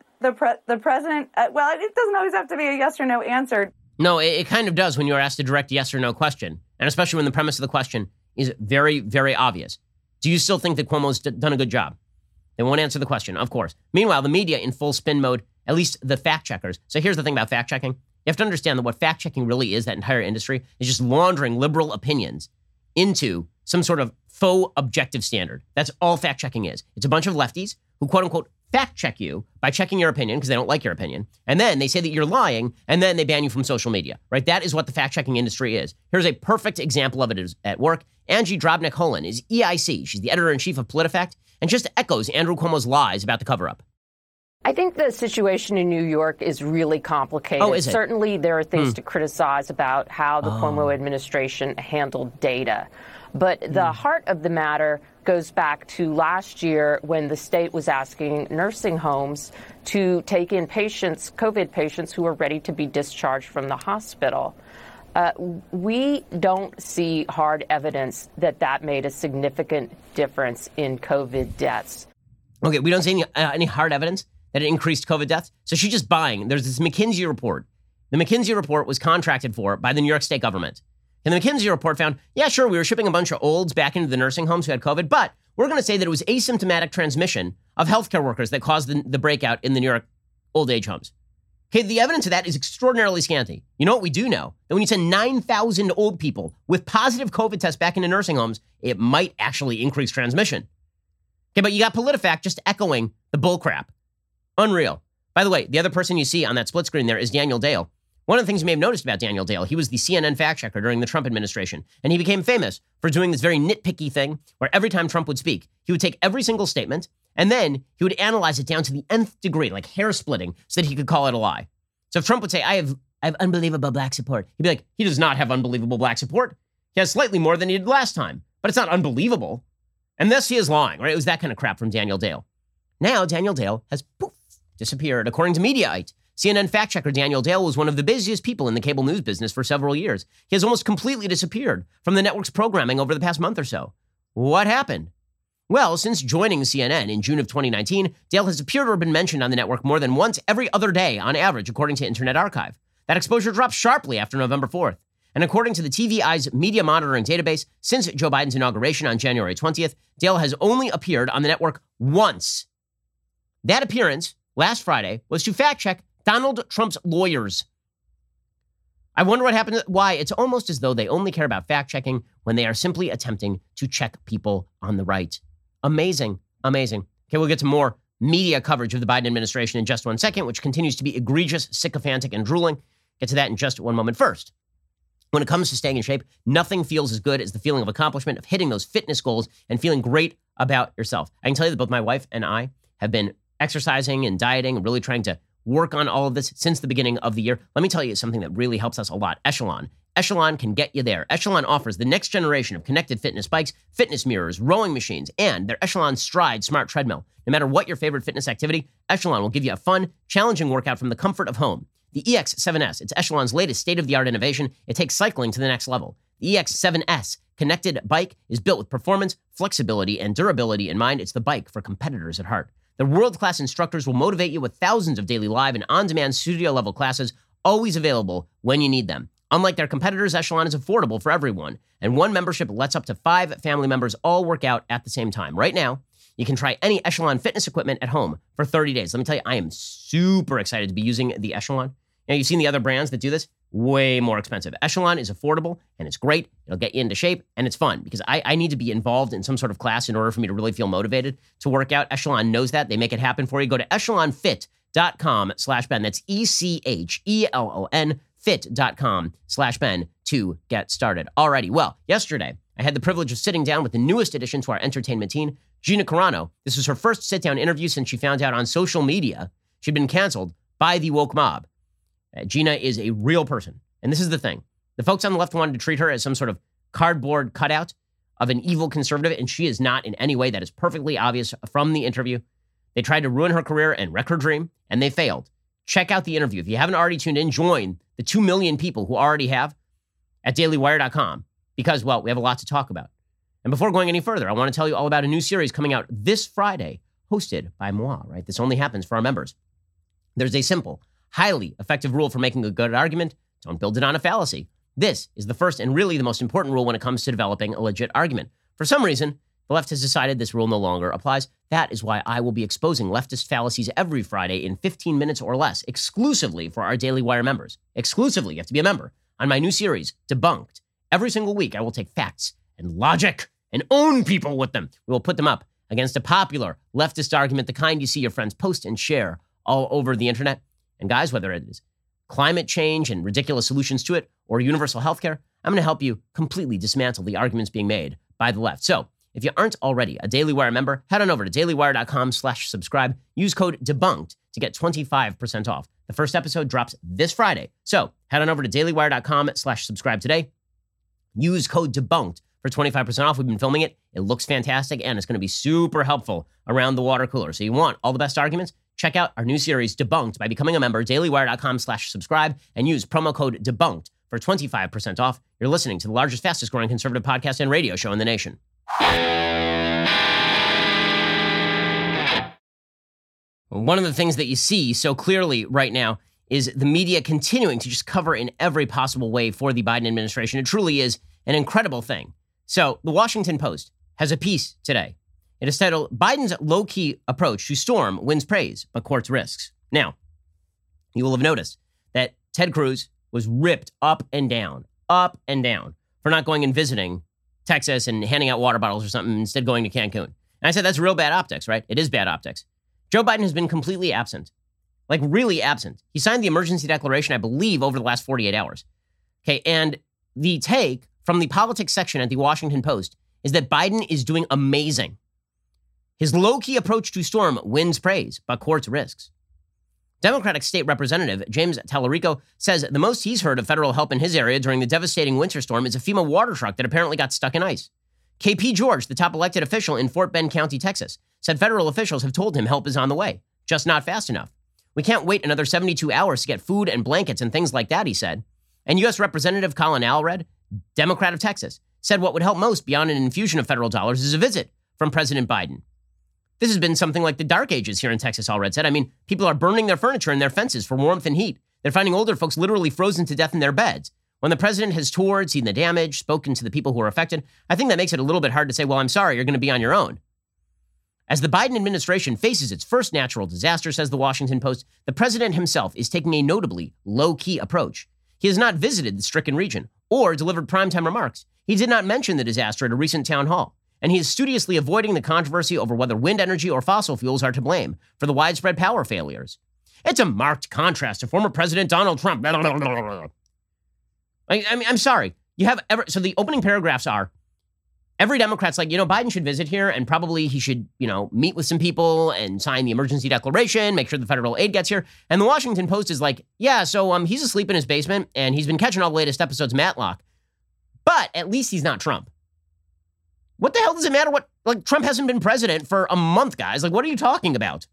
well, it doesn't always have to be a yes or no answer. No, it kind of does when you are asked a direct yes or no question, and especially when the premise of the question is very, very obvious. Do you still think that Cuomo's done a good job? They won't answer the question, of course. Meanwhile, the media in full spin mode, at least the fact checkers. So here's the thing about fact checking. You have to understand that what fact checking really is, that entire industry, is just laundering liberal opinions into some sort of faux objective standard. That's all fact checking is. It's a bunch of lefties who quote unquote fact check you by checking your opinion because they don't like your opinion. And then they say that you're lying and then they ban you from social media, right? That is what the fact checking industry is. Here's a perfect example of it at work. Angie Drobnik-Holan is EIC. She's the editor-in-chief of PolitiFact and just echoes Andrew Cuomo's lies about the cover-up. I think the situation in New York is really complicated. Oh, is it? Certainly there are things to criticize about how the Cuomo administration handled data. But the heart of the matter goes back to last year when the state was asking nursing homes to take in patients, COVID patients, who were ready to be discharged from the hospital. We don't see hard evidence that made a significant difference in COVID deaths. Okay, we don't see any hard evidence that it increased COVID deaths. So she's just buying. There's this McKinsey report. The McKinsey report was contracted for by the New York State government. And the McKinsey report found, yeah, sure, we were shipping a bunch of olds back into the nursing homes who had COVID, but we're going to say that it was asymptomatic transmission of healthcare workers that caused the breakout in the New York old age homes. Okay, the evidence of that is extraordinarily scanty. You know what we do know? That when you send 9,000 old people with positive COVID tests back into nursing homes, it might actually increase transmission. Okay, but you got PolitiFact just echoing the bullcrap. Unreal. By the way, the other person you see on that split screen there is Daniel Dale. One of the things you may have noticed about Daniel Dale, he was the CNN fact checker during the Trump administration, and he became famous for doing this very nitpicky thing where every time Trump would speak, he would take every single statement, and then he would analyze it down to the nth degree, like hair splitting, so that he could call it a lie. So if Trump would say, I have unbelievable black support, he'd be like, he does not have unbelievable black support. He has slightly more than he did last time, but it's not unbelievable. And thus he is lying, right? It was that kind of crap from Daniel Dale. Now Daniel Dale has poof, disappeared. According to Mediaite, CNN fact checker Daniel Dale was one of the busiest people in the cable news business for several years. He has almost completely disappeared from the network's programming over the past month or so. What happened? Well, since joining CNN in June of 2019, Dale has appeared or been mentioned on the network more than once every other day on average, according to Internet Archive. That exposure dropped sharply after November 4th. And according to the TVI's media monitoring database, since Joe Biden's inauguration on January 20th, Dale has only appeared on the network once. That appearance, last Friday, was to fact-check Donald Trump's lawyers. I wonder what happened, why it's almost as though they only care about fact-checking when they are simply attempting to check people on the right. Amazing, amazing. Okay, we'll get to more media coverage of the Biden administration in just 1 second, which continues to be egregious, sycophantic, and drooling. Get to that in just one moment. First, when it comes to staying in shape, nothing feels as good as the feeling of accomplishment, of hitting those fitness goals and feeling great about yourself. I can tell you that both my wife and I have been exercising and dieting and really trying to work on all of this since the beginning of the year. Let me tell you something that really helps us a lot. Echelon. Echelon can get you there. Echelon offers the next generation of connected fitness bikes, fitness mirrors, rowing machines, and their Echelon Stride smart treadmill. No matter what your favorite fitness activity, Echelon will give you a fun, challenging workout from the comfort of home. The EX7S, it's Echelon's latest state-of-the-art innovation. It takes cycling to the next level. The EX7S connected bike is built with performance, flexibility, and durability in mind. It's the bike for competitors at heart. The world-class instructors will motivate you with thousands of daily live and on-demand studio-level classes, always available when you need them. Unlike their competitors, Echelon is affordable for everyone, and one membership lets up to 5 family members all work out at the same time. Right now, you can try any Echelon fitness equipment at home for 30 days. Let me tell you, I am super excited to be using the Echelon. Now, you've seen the other brands that do this, way more expensive. Echelon is affordable, and it's great. It'll get you into shape, and it's fun, because I need to be involved in some sort of class in order for me to really feel motivated to work out. Echelon knows that. They make it happen for you. Go to echelonfit.com/Ben. That's ECHELON fit.com/Ben to get started. Alrighty, well, yesterday, I had the privilege of sitting down with the newest addition to our entertainment team, Gina Carano. This was her first sit-down interview since she found out on social media she'd been canceled by the woke mob. Gina is a real person. And this is the thing. The folks on the left wanted to treat her as some sort of cardboard cutout of an evil conservative, and she is not in any way. That is perfectly obvious from the interview. They tried to ruin her career and wreck her dream, and they failed. Check out the interview. If you haven't already tuned in, join the 2 million people who already have at dailywire.com because, well, we have a lot to talk about. And before going any further, I want to tell you all about a new series coming out this Friday, hosted by moi, right? This only happens for our members. There's a simple, highly effective rule for making a good argument. Don't build it on a fallacy. This is the first and really the most important rule when it comes to developing a legit argument. For some reason, the left has decided this rule no longer applies. That is why I will be exposing leftist fallacies every Friday in 15 minutes or less, exclusively for our Daily Wire members. Exclusively, you have to be a member. On my new series, Debunked. Every single week, I will take facts and logic and own people with them. We will put them up against a popular leftist argument, the kind you see your friends post and share all over the internet. And guys, whether it is climate change and ridiculous solutions to it or universal health care, I'm going to help you completely dismantle the arguments being made by the left. So if you aren't already a Daily Wire member, head on over to dailywire.com/subscribe. Use code DEBUNKED to get 25% off. The first episode drops this Friday. So head on over to dailywire.com/subscribe today. Use code DEBUNKED for 25% off. We've been filming it. It looks fantastic, and it's going to be super helpful around the water cooler. So you want all the best arguments? Check out our new series, Debunked, by becoming a member, dailywire.com/subscribe, and use promo code DEBUNKED for 25% off. You're listening to the largest, fastest growing conservative podcast and radio show in the nation. One of the things that you see so clearly right now is the media continuing to just cover in every possible way for the Biden administration. It truly is an incredible thing. So the Washington Post has a piece today. It is titled, Biden's low-key approach to storm wins praise, but courts risks. Now, you will have noticed that Ted Cruz was ripped up and down for not going and visiting Texas and handing out water bottles or something, instead going to Cancun. And I said, that's real bad optics, right? It is bad optics. Joe Biden has been completely absent, like really absent. He signed the emergency declaration, I believe, over the last 48 hours. Okay, and the take from the politics section at the Washington Post is that Biden is doing amazing. His low-key approach to storm wins praise, but courts risks. Democratic State Representative James Tallarico says the most he's heard of federal help in his area during the devastating winter storm is a FEMA water truck that apparently got stuck in ice. KP George, the top elected official in Fort Bend County, Texas, said federal officials have told him help is on the way, just not fast enough. We can't wait another 72 hours to get food and blankets and things like that, he said. And U.S. Representative Colin Allred, Democrat of Texas, said what would help most beyond an infusion of federal dollars is a visit from President Biden. This has been something like the dark ages here in Texas, Allred said. I mean, people are burning their furniture and their fences for warmth and heat. They're finding older folks literally frozen to death in their beds. When the president has toured, seen the damage, spoken to the people who are affected, I think that makes it a little bit hard to say, well, I'm sorry, you're going to be on your own. As the Biden administration faces its first natural disaster, says the Washington Post, the president himself is taking a notably low-key approach. He has not visited the stricken region or delivered primetime remarks. He did not mention the disaster at a recent town hall. And he is studiously avoiding the controversy over whether wind energy or fossil fuels are to blame for the widespread power failures. It's a marked contrast to former President Donald Trump. I mean, I'm sorry. So the opening paragraphs are, every Democrat's like, Biden should visit here and probably he should, meet with some people and sign the emergency declaration, make sure the federal aid gets here. And the Washington Post is like, yeah, so he's asleep in his basement and he's been catching all the latest episodes of Matlock. But at least he's not Trump. What the hell does it matter Trump hasn't been president for a month, guys. What are you talking about?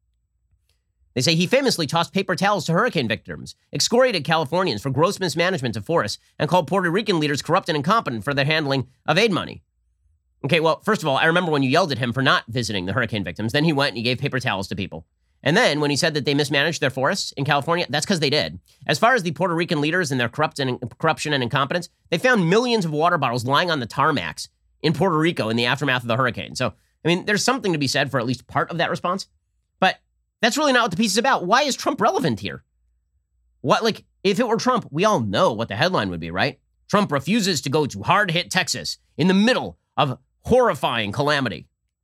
They say he famously tossed paper towels to hurricane victims, excoriated Californians for gross mismanagement of forests, and called Puerto Rican leaders corrupt and incompetent for their handling of aid money. Okay, well, first of all, I remember when you yelled at him for not visiting the hurricane victims. Then he went and he gave paper towels to people. And then when he said that they mismanaged their forests in California, that's because they did. As far as the Puerto Rican leaders and their corruption and incompetence, they found millions of water bottles lying on the tarmacs in Puerto Rico in the aftermath of the hurricane. So, I mean, there's something to be said for at least part of that response. But that's really not what the piece is about. Why is Trump relevant here? What, like, if it were Trump, we all know what the headline would be, right? Trump refuses to go to hard-hit Texas in the middle of horrifying calamity.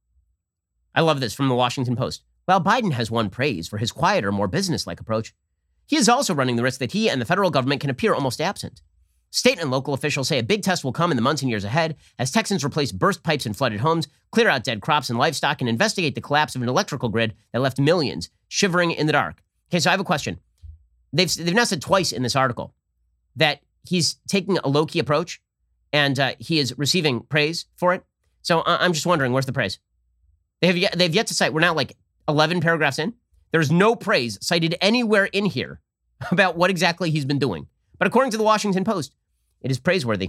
I love this from the Washington Post. While Biden has won praise for his quieter, more business-like approach, he is also running the risk that he and the federal government can appear almost absent. State and local officials say a big test will come in the months and years ahead as Texans replace burst pipes in flooded homes, clear out dead crops and livestock, and investigate the collapse of an electrical grid that left millions shivering in the dark. Okay, so I have a question. They've now said twice in this article that he's taking a low-key approach and he is receiving praise for it. So I'm just wondering, where's the praise? They've yet to cite, we're now like 11 paragraphs in. There's no praise cited anywhere in here about what exactly he's been doing. But according to the Washington Post, it is praiseworthy.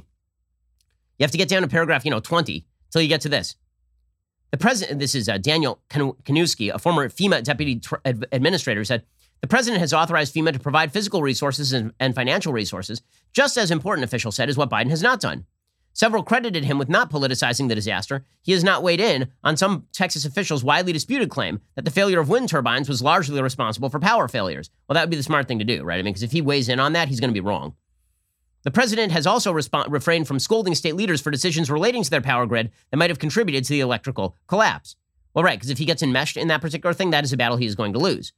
You have to get down to paragraph, 20 till you get to this. The president, this is Daniel Kanuski, a former FEMA deputy administrator, said, the president has authorized FEMA to provide physical resources and financial resources, just as important, official said, is what Biden has not done. Several credited him with not politicizing the disaster. He has not weighed in on some Texas officials' widely disputed claim that the failure of wind turbines was largely responsible for power failures. Well, that would be the smart thing to do, right? I mean, because if he weighs in on that, he's going to be wrong. The president has also refrained from scolding state leaders for decisions relating to their power grid that might have contributed to the electrical collapse. Well, right, because if he gets enmeshed in that particular thing, that is a battle he is going to lose.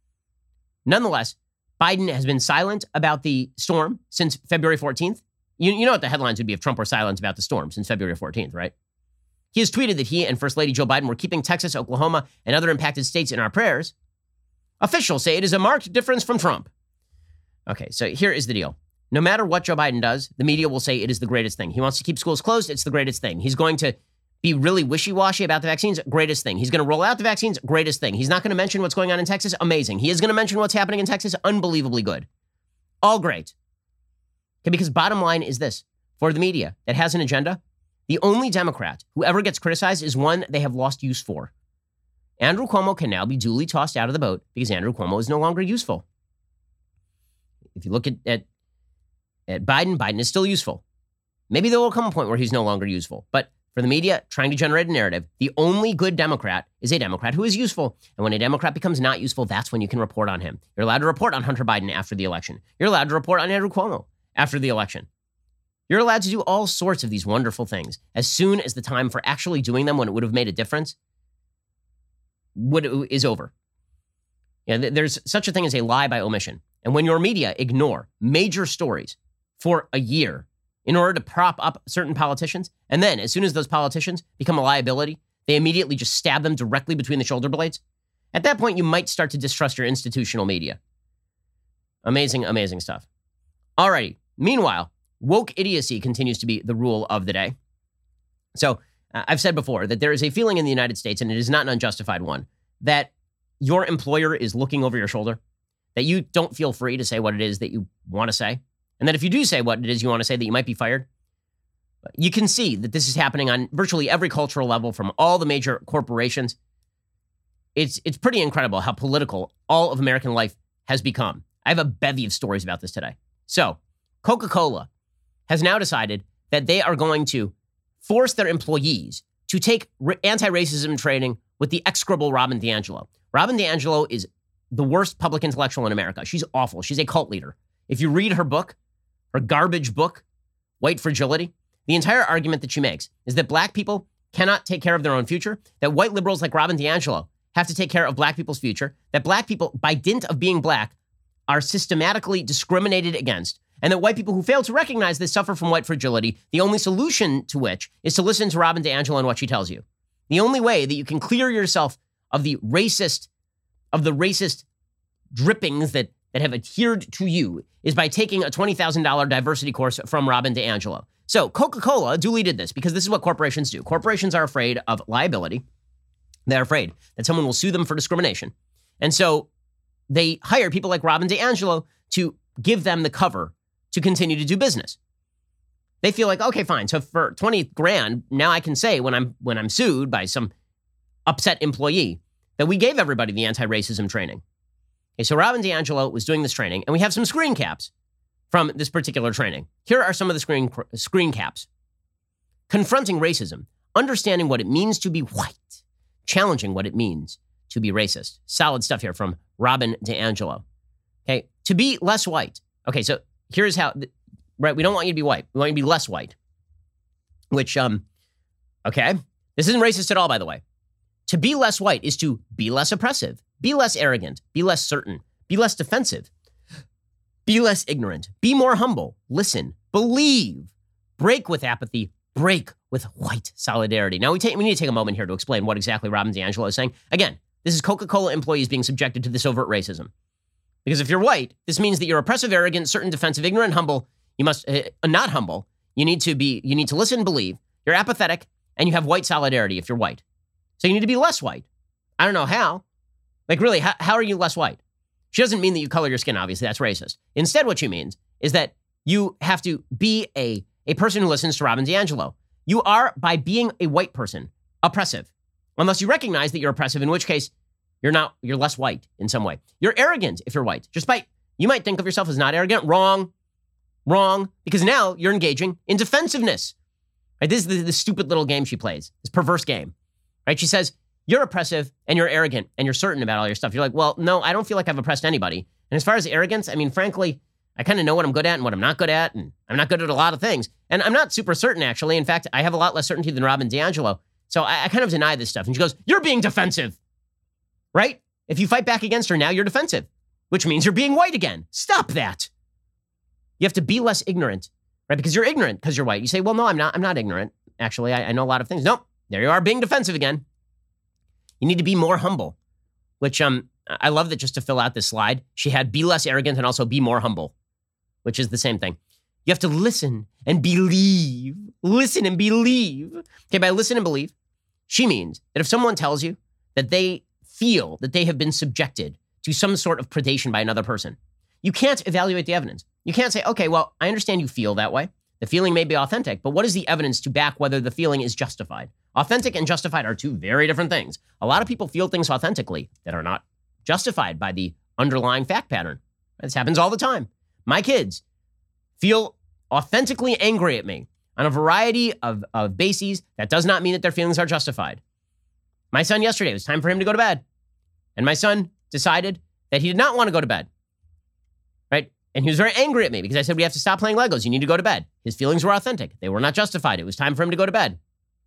Nonetheless, Biden has been silent about the storm since February 14th. You know what the headlines would be if Trump were silent about the storm since February 14th, right? He has tweeted that he and First Lady Joe Biden were keeping Texas, Oklahoma, and other impacted states in our prayers. Officials say it is a marked difference from Trump. Okay, so here is the deal. No matter what Joe Biden does, the media will say it is the greatest thing. He wants to keep schools closed. It's the greatest thing. He's going to be really wishy-washy about the vaccines. Greatest thing. He's going to roll out the vaccines. Greatest thing. He's not going to mention what's going on in Texas. Amazing. He is going to mention what's happening in Texas. Unbelievably good. All great. Okay, because bottom line is this. For the media that has an agenda, the only Democrat who ever gets criticized is one they have lost use for. Andrew Cuomo can now be duly tossed out of the boat because Andrew Cuomo is no longer useful. If you look at Biden, Biden is still useful. Maybe there will come a point where he's no longer useful. But for the media trying to generate a narrative, the only good Democrat is a Democrat who is useful. And when a Democrat becomes not useful, that's when you can report on him. You're allowed to report on Hunter Biden after the election. You're allowed to report on Andrew Cuomo after the election. You're allowed to do all sorts of these wonderful things as soon as the time for actually doing them when it would have made a difference is over. There's such a thing as a lie by omission. And when your media ignore major stories for a year in order to prop up certain politicians, and then as soon as those politicians become a liability, they immediately just stab them directly between the shoulder blades, at that point you might start to distrust your institutional media. Amazing, amazing stuff. All righty. Meanwhile, woke idiocy continues to be the rule of the day. So I've said before that there is a feeling in the United States, and it is not an unjustified one, that your employer is looking over your shoulder, that you don't feel free to say what it is that you want to say, and that if you do say what it is you want to say, that you might be fired. You can see that this is happening on virtually every cultural level from all the major corporations. It's pretty incredible how political all of American life has become. I have a bevy of stories about this today. So, Coca-Cola has now decided that they are going to force their employees to take anti-racism training with the execrable Robin DiAngelo. Robin DiAngelo is the worst public intellectual in America. She's awful. She's a cult leader. If you read her book, her garbage book, White Fragility, the entire argument that she makes is that black people cannot take care of their own future, that white liberals like Robin DiAngelo have to take care of black people's future, that black people, by dint of being black, are systematically discriminated against, and that white people who fail to recognize this suffer from white fragility, the only solution to which is to listen to Robin DiAngelo and what she tells you. The only way that you can clear yourself of the racist drippings that have adhered to you is by taking a $20,000 diversity course from Robin DiAngelo. So Coca-Cola duly did this because this is what corporations do. Corporations are afraid of liability. They're afraid that someone will sue them for discrimination. And so they hire people like Robin DiAngelo to give them the cover to continue to do business. They feel like, okay, fine. So for 20 grand, now I can say when I'm sued by some upset employee that we gave everybody the anti-racism training. Okay, so Robin DiAngelo was doing this training, and we have some screen caps from this particular training. Here are some of the screen caps. Confronting racism, understanding what it means to be white, challenging what it means to be racist. Solid stuff here from Robin DiAngelo. Okay, to be less white. Okay, so here's how, right? We don't want you to be white. We want you to be less white. Which, okay, this isn't racist at all, by the way. To be less white is to be less oppressive, be less arrogant, be less certain, be less defensive, be less ignorant, be more humble, listen, believe, break with apathy, break with white solidarity. Now, we need to take a moment here to explain what exactly Robin DiAngelo is saying. Again, this is Coca-Cola employees being subjected to this overt racism. Because if you're white, this means that you're oppressive, arrogant, certain, defensive, ignorant, humble. You must, not humble. You need to listen and believe. You're apathetic, and you have white solidarity if you're white. So you need to be less white. I don't know how. Like, really, how are you less white? She doesn't mean that you color your skin, obviously. That's racist. Instead, what she means is that you have to be a person who listens to Robin DiAngelo. You are, by being a white person, oppressive. Unless you recognize that you're oppressive, in which case you're less white in some way. You're arrogant if you're white. You might think of yourself as not arrogant. Wrong. Because now you're engaging in defensiveness. Right? This is the stupid little game she plays, this perverse game. Right? She says, you're oppressive and you're arrogant and you're certain about all your stuff. You're like, well, no, I don't feel like I've oppressed anybody. And as far as arrogance, I mean, frankly, I kind of know what I'm good at and what I'm not good at, and I'm not good at a lot of things. And I'm not super certain, actually. In fact, I have a lot less certainty than Robin DiAngelo. So I kind of deny this stuff. And she goes, you're being defensive, right? If you fight back against her, now you're defensive, which means you're being white again. Stop that. You have to be less ignorant, right? Because you're ignorant because you're white. You say, well, no, I'm not ignorant. Actually, I know a lot of things. Nope, there you are being defensive again. You need to be more humble, which I love that just to fill out this slide, she had be less arrogant and also be more humble, which is the same thing. You have to listen and believe. Listen and believe. Okay, by listen and believe, she means that if someone tells you that they feel that they have been subjected to some sort of predation by another person, you can't evaluate the evidence. You can't say, okay, well, I understand you feel that way. The feeling may be authentic, but what is the evidence to back whether the feeling is justified? Authentic and justified are two very different things. A lot of people feel things authentically that are not justified by the underlying fact pattern. This happens all the time. My kids feel authentically angry at me on a variety of bases. That does not mean that their feelings are justified. My son yesterday, it was time for him to go to bed. And my son decided that he did not want to go to bed. Right? And he was very angry at me because I said, we have to stop playing Legos. You need to go to bed. His feelings were authentic. They were not justified. It was time for him to go to bed.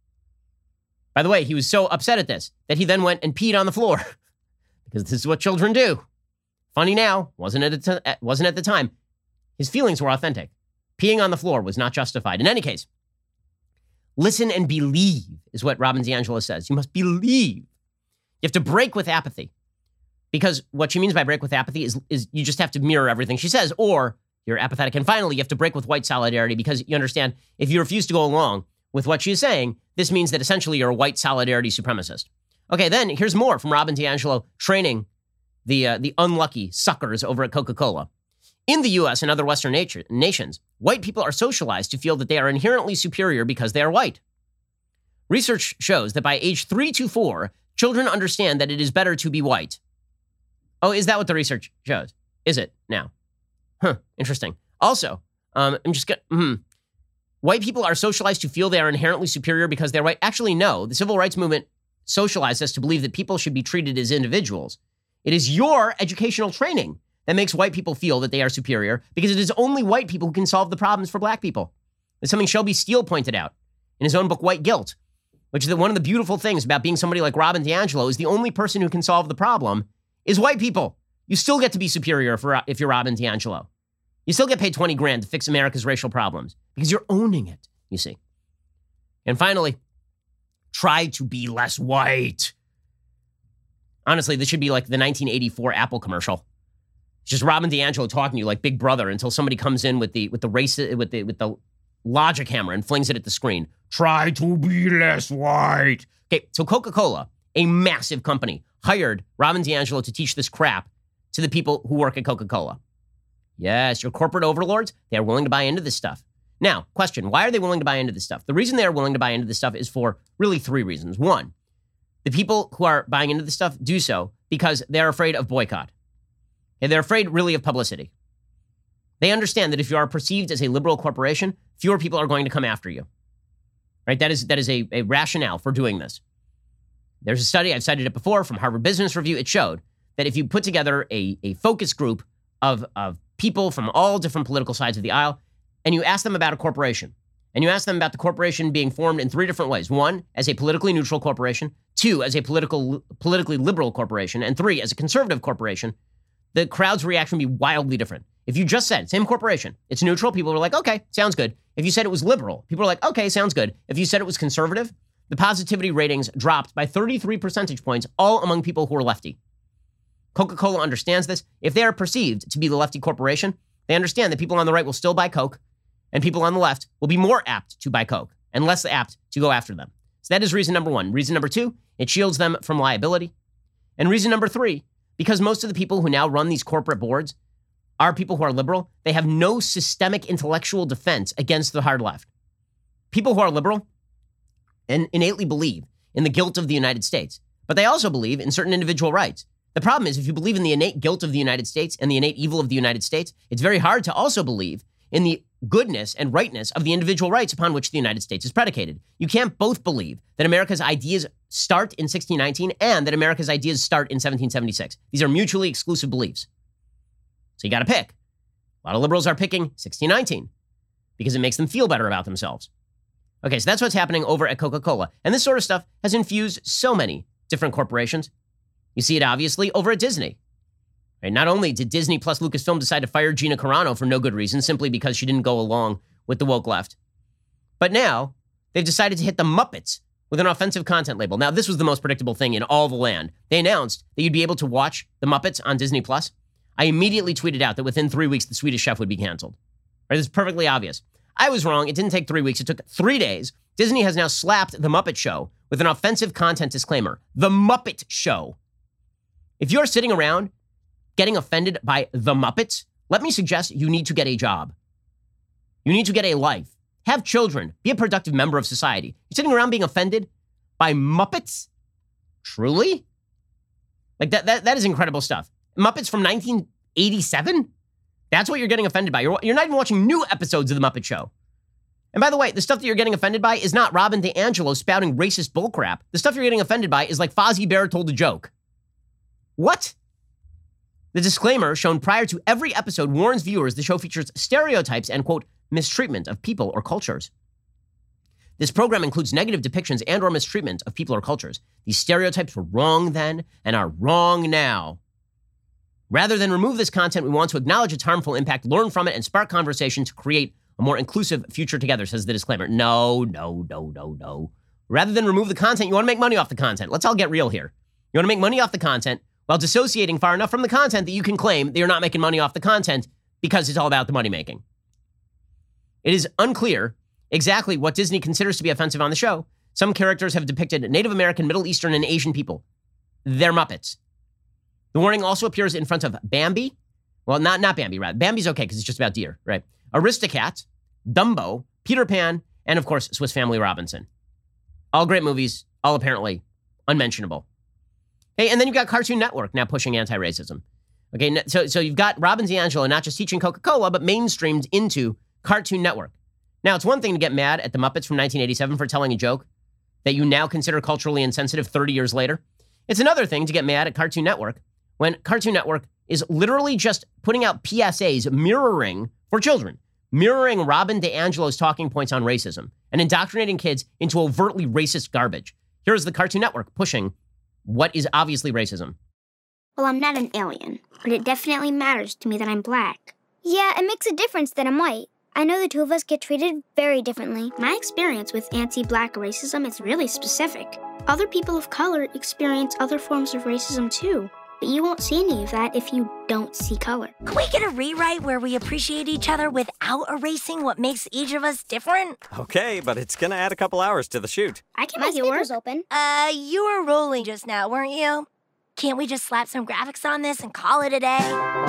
By the way, he was so upset at this that he then went and peed on the floor because this is what children do. Funny now, wasn't at the time. His feelings were authentic. Peeing on the floor was not justified. In any case, listen and believe is what Robin DiAngelo says. You must believe. You have to break with apathy. Because what she means by break with apathy is you just have to mirror everything she says, or you're apathetic. And finally, you have to break with white solidarity because you understand if you refuse to go along with what she's saying, this means that essentially you're a white solidarity supremacist. Okay, then here's more from Robin DiAngelo training the unlucky suckers over at Coca-Cola. In the U.S. and other Western nations, white people are socialized to feel that they are inherently superior because they are white. Research shows that by age 3 to 4, children understand that it is better to be white. Oh, is that what the research shows? Is it now? Interesting. Also, white people are socialized to feel they are inherently superior because they're white. Actually, no. The civil rights movement socialized us to believe that people should be treated as individuals. It is your educational training that makes white people feel that they are superior because it is only white people who can solve the problems for black people. It's something Shelby Steele pointed out in his own book, White Guilt, which is that one of the beautiful things about being somebody like Robin DiAngelo is the only person who can solve the problem is white people. You still get to be superior if you're Robin DiAngelo. You still get paid $20,000 to fix America's racial problems because you're owning it, you see. And finally, try to be less white. Honestly, this should be like the 1984 Apple commercial. It's just Robin DiAngelo talking to you like Big Brother until somebody comes in with the logic hammer and flings it at the screen. Try to be less white. Okay, so Coca-Cola, a massive company, hired Robin DiAngelo to teach this crap to the people who work at Coca-Cola. Yes, your corporate overlords, they are willing to buy into this stuff. Now, question, why are they willing to buy into this stuff? The reason they are willing to buy into this stuff is for really 3 reasons. 1, the people who are buying into this stuff do so because they're afraid of boycott. And they're afraid really of publicity. They understand that if you are perceived as a liberal corporation, fewer people are going to come after you. Right? That is a rationale for doing this. There's a study, I've cited it before, from Harvard Business Review. It showed that if you put together a focus group of people from all different political sides of the aisle, and you ask them about a corporation. And you ask them about the corporation being formed in 3 different ways. 1, as a politically neutral corporation. 2, as a politically liberal corporation. And 3, as a conservative corporation. The crowd's reaction would be wildly different. If you just said, same corporation, it's neutral, people were like, okay, sounds good. If you said it was liberal, people were like, okay, sounds good. If you said it was conservative, the positivity ratings dropped by 33 percentage points, all among people who are lefty. Coca-Cola understands this. If they are perceived to be the lefty corporation, they understand that people on the right will still buy Coke, and people on the left will be more apt to buy Coke and less apt to go after them. So that is reason number 1. Reason number 2, it shields them from liability. And reason number 3, because most of the people who now run these corporate boards are people who are liberal, they have no systemic intellectual defense against the hard left. People who are liberal and innately believe in the guilt of the United States, but they also believe in certain individual rights. The problem is, if you believe in the innate guilt of the United States and the innate evil of the United States, it's very hard to also believe in the goodness and rightness of the individual rights upon which the United States is predicated. You can't both believe that America's ideas start in 1619 and that America's ideas start in 1776. These are mutually exclusive beliefs. So you got to pick. A lot of liberals are picking 1619 because it makes them feel better about themselves. Okay, so that's what's happening over at Coca-Cola. And this sort of stuff has infused so many different corporations. You see it obviously over at Disney. Right? Not only did Disney plus Lucasfilm decide to fire Gina Carano for no good reason, simply because she didn't go along with the woke left, but now they've decided to hit the Muppets with an offensive content label. Now, this was the most predictable thing in all the land. They announced that you'd be able to watch the Muppets on Disney Plus. I immediately tweeted out that within 3 weeks, The Swedish Chef would be canceled. Right? This is perfectly obvious. I was wrong. It didn't take 3 weeks. It took 3 days. Disney has now slapped The Muppet Show with an offensive content disclaimer. The Muppet Show. If you're sitting around getting offended by The Muppets, let me suggest you need to get a job. You need to get a life. Have children. Be a productive member of society. You're sitting around being offended by Muppets? Truly? Like that is incredible stuff. Muppets from 1987? That's what you're getting offended by. You're not even watching new episodes of The Muppet Show. And by the way, the stuff that you're getting offended by is not Robin DiAngelo spouting racist bullcrap. The stuff you're getting offended by is like Fozzie Bear told a joke. What? The disclaimer shown prior to every episode warns viewers the show features stereotypes and, quote, mistreatment of people or cultures. This program includes negative depictions and or mistreatment of people or cultures. These stereotypes were wrong then and are wrong now. Rather than remove this content, we want to acknowledge its harmful impact, learn from it, and spark conversation to create a more inclusive future together, says the disclaimer. No. Rather than remove the content, you want to make money off the content. Let's all get real here. You want to make money off the content while dissociating far enough from the content that you can claim that you're not making money off the content because it's all about the money making. It is unclear exactly what Disney considers to be offensive on the show. Some characters have depicted Native American, Middle Eastern, and Asian people. They're Muppets. The warning also appears in front of Bambi. Well, not Bambi, rather. Bambi's okay because it's just about deer, right? Aristocat, Dumbo, Peter Pan, and of course, Swiss Family Robinson. All great movies, all apparently unmentionable. Hey, and then you've got Cartoon Network now pushing anti-racism. Okay, so you've got Robin DiAngelo not just teaching Coca-Cola, but mainstreamed into Cartoon Network. Now, it's one thing to get mad at the Muppets from 1987 for telling a joke that you now consider culturally insensitive 30 years later. It's another thing to get mad at Cartoon Network when Cartoon Network is literally just putting out PSAs mirroring for children, mirroring Robin DiAngelo's talking points on racism and indoctrinating kids into overtly racist garbage. Here's the Cartoon Network pushing what is obviously racism. Well, I'm not an alien, but it definitely matters to me that I'm black. Yeah, it makes a difference that I'm white. I know the two of us get treated very differently. My experience with anti-black racism is really specific. Other people of color experience other forms of racism too. But you won't see any of that if you don't see color. Can we get a rewrite where we appreciate each other without erasing what makes each of us different? Okay, but it's gonna add a couple hours to the shoot. I can make yours open. You were rolling just now, weren't you? Can't we just slap some graphics on this and call it a day?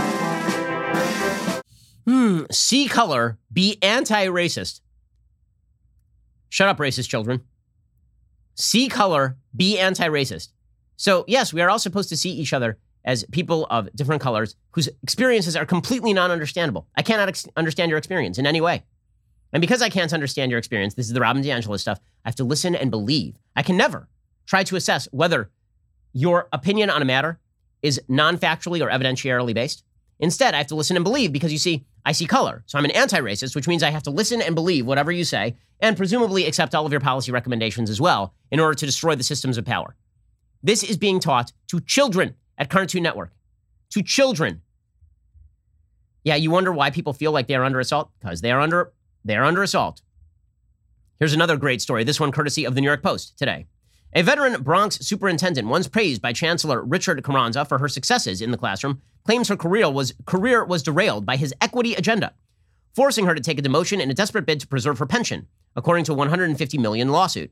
See color, be anti-racist. Shut up, racist children. See color, be anti-racist. So, yes, we are all supposed to see each other as people of different colors whose experiences are completely non-understandable. I cannot understand your experience in any way. And because I can't understand your experience, this is the Robin DiAngelo stuff, I have to listen and believe. I can never try to assess whether your opinion on a matter is non-factually or evidentiarily based. Instead, I have to listen and believe because, you see, I see color. So I'm an anti-racist, which means I have to listen and believe whatever you say and presumably accept all of your policy recommendations as well in order to destroy the systems of power. This is being taught to children at Cartoon Network. To children. Yeah, you wonder why people feel like they are under assault? Because they are under assault. Here's another great story, this one courtesy of the New York Post today. A veteran Bronx superintendent, once praised by Chancellor Richard Carranza for her successes in the classroom, claims her career was derailed by his equity agenda, forcing her to take a demotion in a desperate bid to preserve her pension, according to a $150 million lawsuit.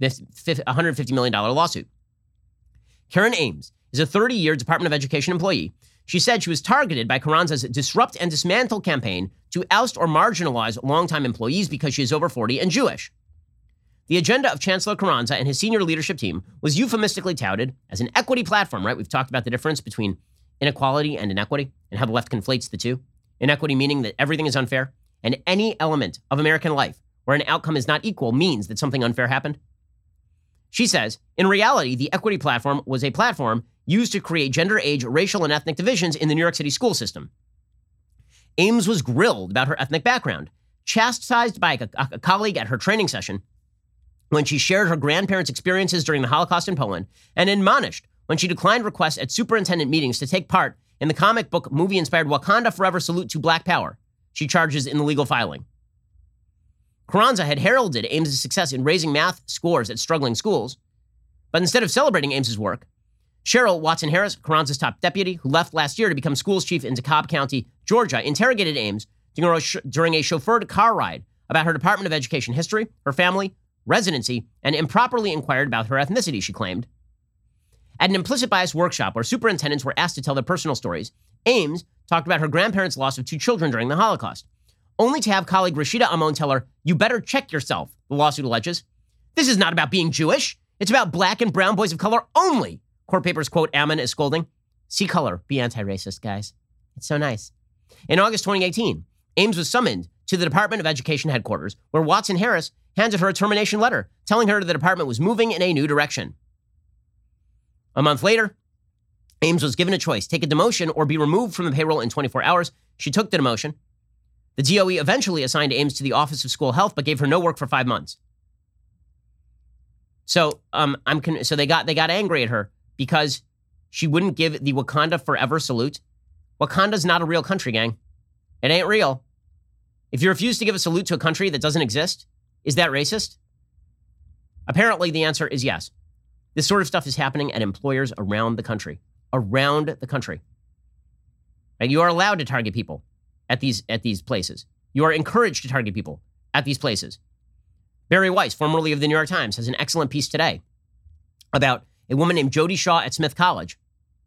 Karen Ames is a 30-year Department of Education employee. She said she was targeted by Carranza's Disrupt and Dismantle campaign to oust or marginalize longtime employees because she is over 40 and Jewish. The agenda of Chancellor Carranza and his senior leadership team was euphemistically touted as an equity platform, right? We've talked about the difference between inequality and inequity and how the left conflates the two. Inequity meaning that everything is unfair, and any element of American life where an outcome is not equal means that something unfair happened. She says, in reality, the equity platform was a platform used to create gender, age, racial, and ethnic divisions in the New York City school system. Ames was grilled about her ethnic background, chastised by a colleague at her training session when she shared her grandparents' experiences during the Holocaust in Poland, and admonished when she declined requests at superintendent meetings to take part in the comic book movie-inspired Wakanda Forever salute to Black Power, she charges in the legal filing. Carranza had heralded Ames' success in raising math scores at struggling schools, but instead of celebrating Ames' work, Cheryl Watson Harris, Carranza's top deputy, who left last year to become schools chief in DeKalb County, Georgia, interrogated Ames during a chauffeured car ride about her Department of Education history, her family, residency, and improperly inquired about her ethnicity, she claimed. At an implicit bias workshop where superintendents were asked to tell their personal stories, Ames talked about her grandparents' loss of 2 children during the Holocaust, only to have colleague Rashida Amon tell her, "You better check yourself," the lawsuit alleges. "This is not about being Jewish. It's about black and brown boys of color only," court papers quote Amon as scolding. See color, be anti-racist, guys. It's so nice. In August 2018, Ames was summoned to the Department of Education headquarters, where Watson Harris handed her a termination letter, telling her the department was moving in a new direction. A month later, Ames was given a choice, take a demotion or be removed from the payroll in 24 hours. She took the demotion. The DOE eventually assigned Ames to the Office of School Health, but gave her no work for 5 months. So, so they got angry at her because she wouldn't give the Wakanda Forever salute. Wakanda's not a real country, gang. It ain't real. If you refuse to give a salute to a country that doesn't exist, is that racist? Apparently, the answer is yes. This sort of stuff is happening at employers around the country. Around the country. And you are allowed to target people at these places. You are encouraged to target people at these places. Barry Weiss, formerly of the New York Times, has an excellent piece today about a woman named Jody Shaw at Smith College.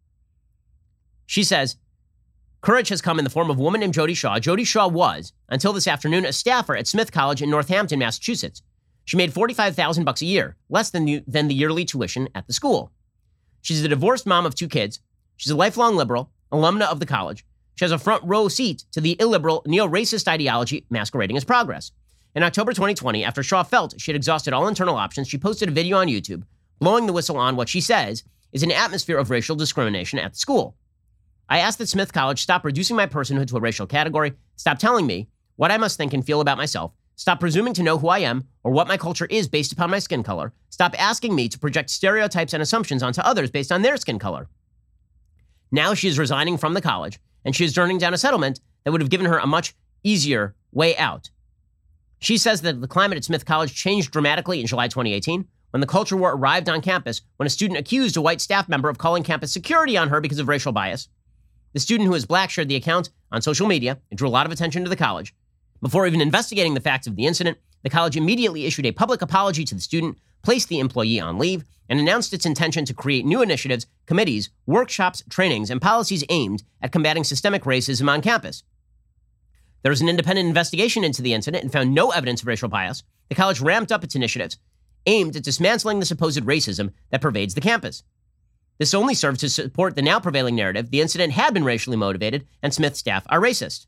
She says, courage has come in the form of a woman named Jody Shaw. Jody Shaw was, until this afternoon, a staffer at Smith College in Northampton, Massachusetts. She made $45,000 a year, less than the yearly tuition at the school. She's a divorced mom of 2 kids. She's a lifelong liberal, alumna of the college. She has a front row seat to the illiberal, neo-racist ideology masquerading as progress. In October 2020, after Shaw felt she had exhausted all internal options, she posted a video on YouTube blowing the whistle on what she says is an atmosphere of racial discrimination at the school. I asked that Smith College stop reducing my personhood to a racial category, stop telling me what I must think and feel about myself, stop presuming to know who I am or what my culture is based upon my skin color, stop asking me to project stereotypes and assumptions onto others based on their skin color. Now she is resigning from the college, and she is turning down a settlement that would have given her a much easier way out. She says that the climate at Smith College changed dramatically in July 2018 when the culture war arrived on campus when a student accused a white staff member of calling campus security on her because of racial bias. The student who is black shared the account on social media and drew a lot of attention to the college. Before even investigating the facts of the incident, the college immediately issued a public apology to the student, placed the employee on leave, and announced its intention to create new initiatives, committees, workshops, trainings, and policies aimed at combating systemic racism on campus. There was an independent investigation into the incident and found no evidence of racial bias. The college ramped up its initiatives aimed at dismantling the supposed racism that pervades the campus. This only served to support the now prevailing narrative the incident had been racially motivated and Smith staff are racist.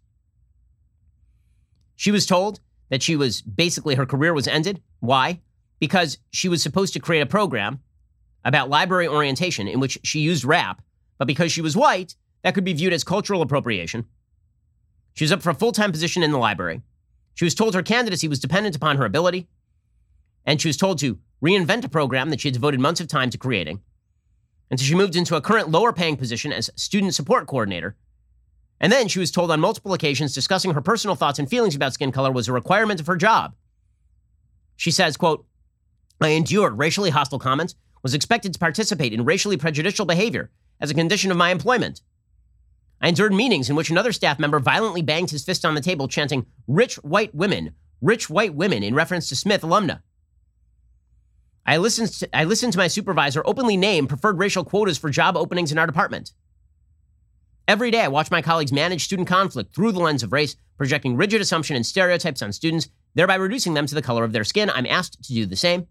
She was told that her career was ended. Why? Because she was supposed to create a program about library orientation in which she used rap, but because she was white, that could be viewed as cultural appropriation. She was up for a full-time position in the library. She was told her candidacy was dependent upon her ability. And she was told to reinvent a program that she had devoted months of time to creating. And so she moved into a current lower-paying position as student support coordinator. And then she was told on multiple occasions discussing her personal thoughts and feelings about skin color was a requirement of her job. She says, quote, I endured racially hostile comments, was expected to participate in racially prejudicial behavior as a condition of my employment. I endured meetings in which another staff member violently banged his fist on the table chanting, rich white women in reference to Smith alumna. I listened to my supervisor openly name preferred racial quotas for job openings in our department. Every day I watch my colleagues manage student conflict through the lens of race, projecting rigid assumption and stereotypes on students, thereby reducing them to the color of their skin. I'm asked to do the same.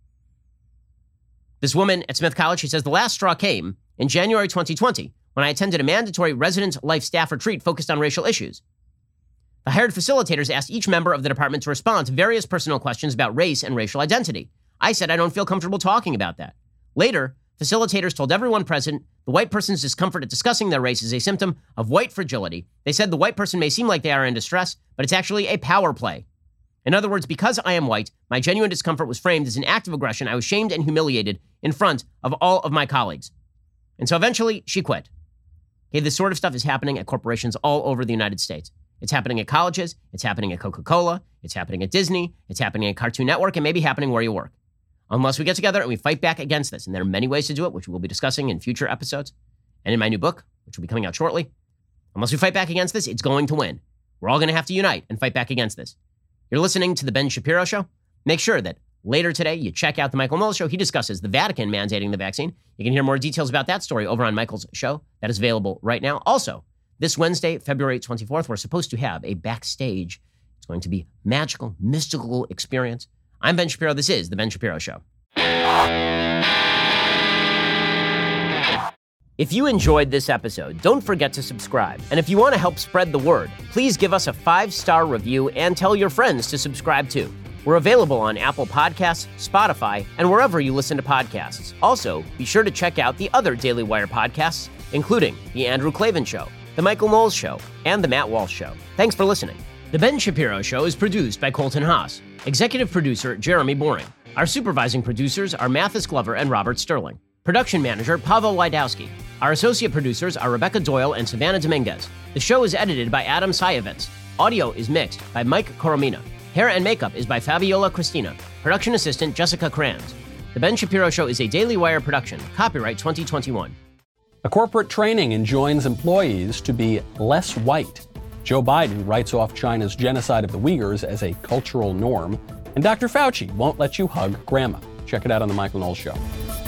This woman at Smith College, she says, the last straw came in January 2020 when I attended a mandatory resident life staff retreat focused on racial issues. The hired facilitators asked each member of the department to respond to various personal questions about race and racial identity. I said I don't feel comfortable talking about that. Later, facilitators told everyone present the white person's discomfort at discussing their race is a symptom of white fragility. They said the white person may seem like they are in distress, but it's actually a power play. In other words, because I am white, my genuine discomfort was framed as an act of aggression. I was shamed and humiliated in front of all of my colleagues. And so eventually, she quit. Okay, this sort of stuff is happening at corporations all over the United States. It's happening at colleges, it's happening at Coca-Cola, it's happening at Disney, it's happening at Cartoon Network, and maybe happening where you work. Unless we get together and we fight back against this. And there are many ways to do it, which we will be discussing in future episodes and in my new book, which will be coming out shortly. Unless we fight back against this, it's going to win. We're all going to have to unite and fight back against this. You're listening to The Ben Shapiro Show. Make sure that later today you check out The Michael Knowles Show. He discusses the Vatican mandating the vaccine. You can hear more details about that story over on Michael's show. That is available right now. Also, this Wednesday, February 24th, we're supposed to have a backstage. It's going to be magical, mystical experience. I'm Ben Shapiro. This is The Ben Shapiro Show. If you enjoyed this episode, don't forget to subscribe. And if you want to help spread the word, please give us a 5-star review and tell your friends to subscribe too. We're available on Apple Podcasts, Spotify, and wherever you listen to podcasts. Also, be sure to check out the other Daily Wire podcasts, including The Andrew Klavan Show, The Michael Knowles Show, and The Matt Walsh Show. Thanks for listening. The Ben Shapiro Show is produced by Colton Haas. Executive producer, Jeremy Boring. Our supervising producers are Mathis Glover and Robert Sterling. Production manager, Pavel Wydowski. Our associate producers are Rebecca Doyle and Savannah Dominguez. The show is edited by Adam Sayevitz. Audio is mixed by Mike Coromina. Hair and makeup is by Fabiola Cristina. Production assistant, Jessica Kranz. The Ben Shapiro Show is a Daily Wire production. Copyright 2021. A corporate training enjoins employees to be less white. Joe Biden writes off China's genocide of the Uyghurs as a cultural norm. And Dr. Fauci won't let you hug grandma. Check it out on The Michael Knowles Show.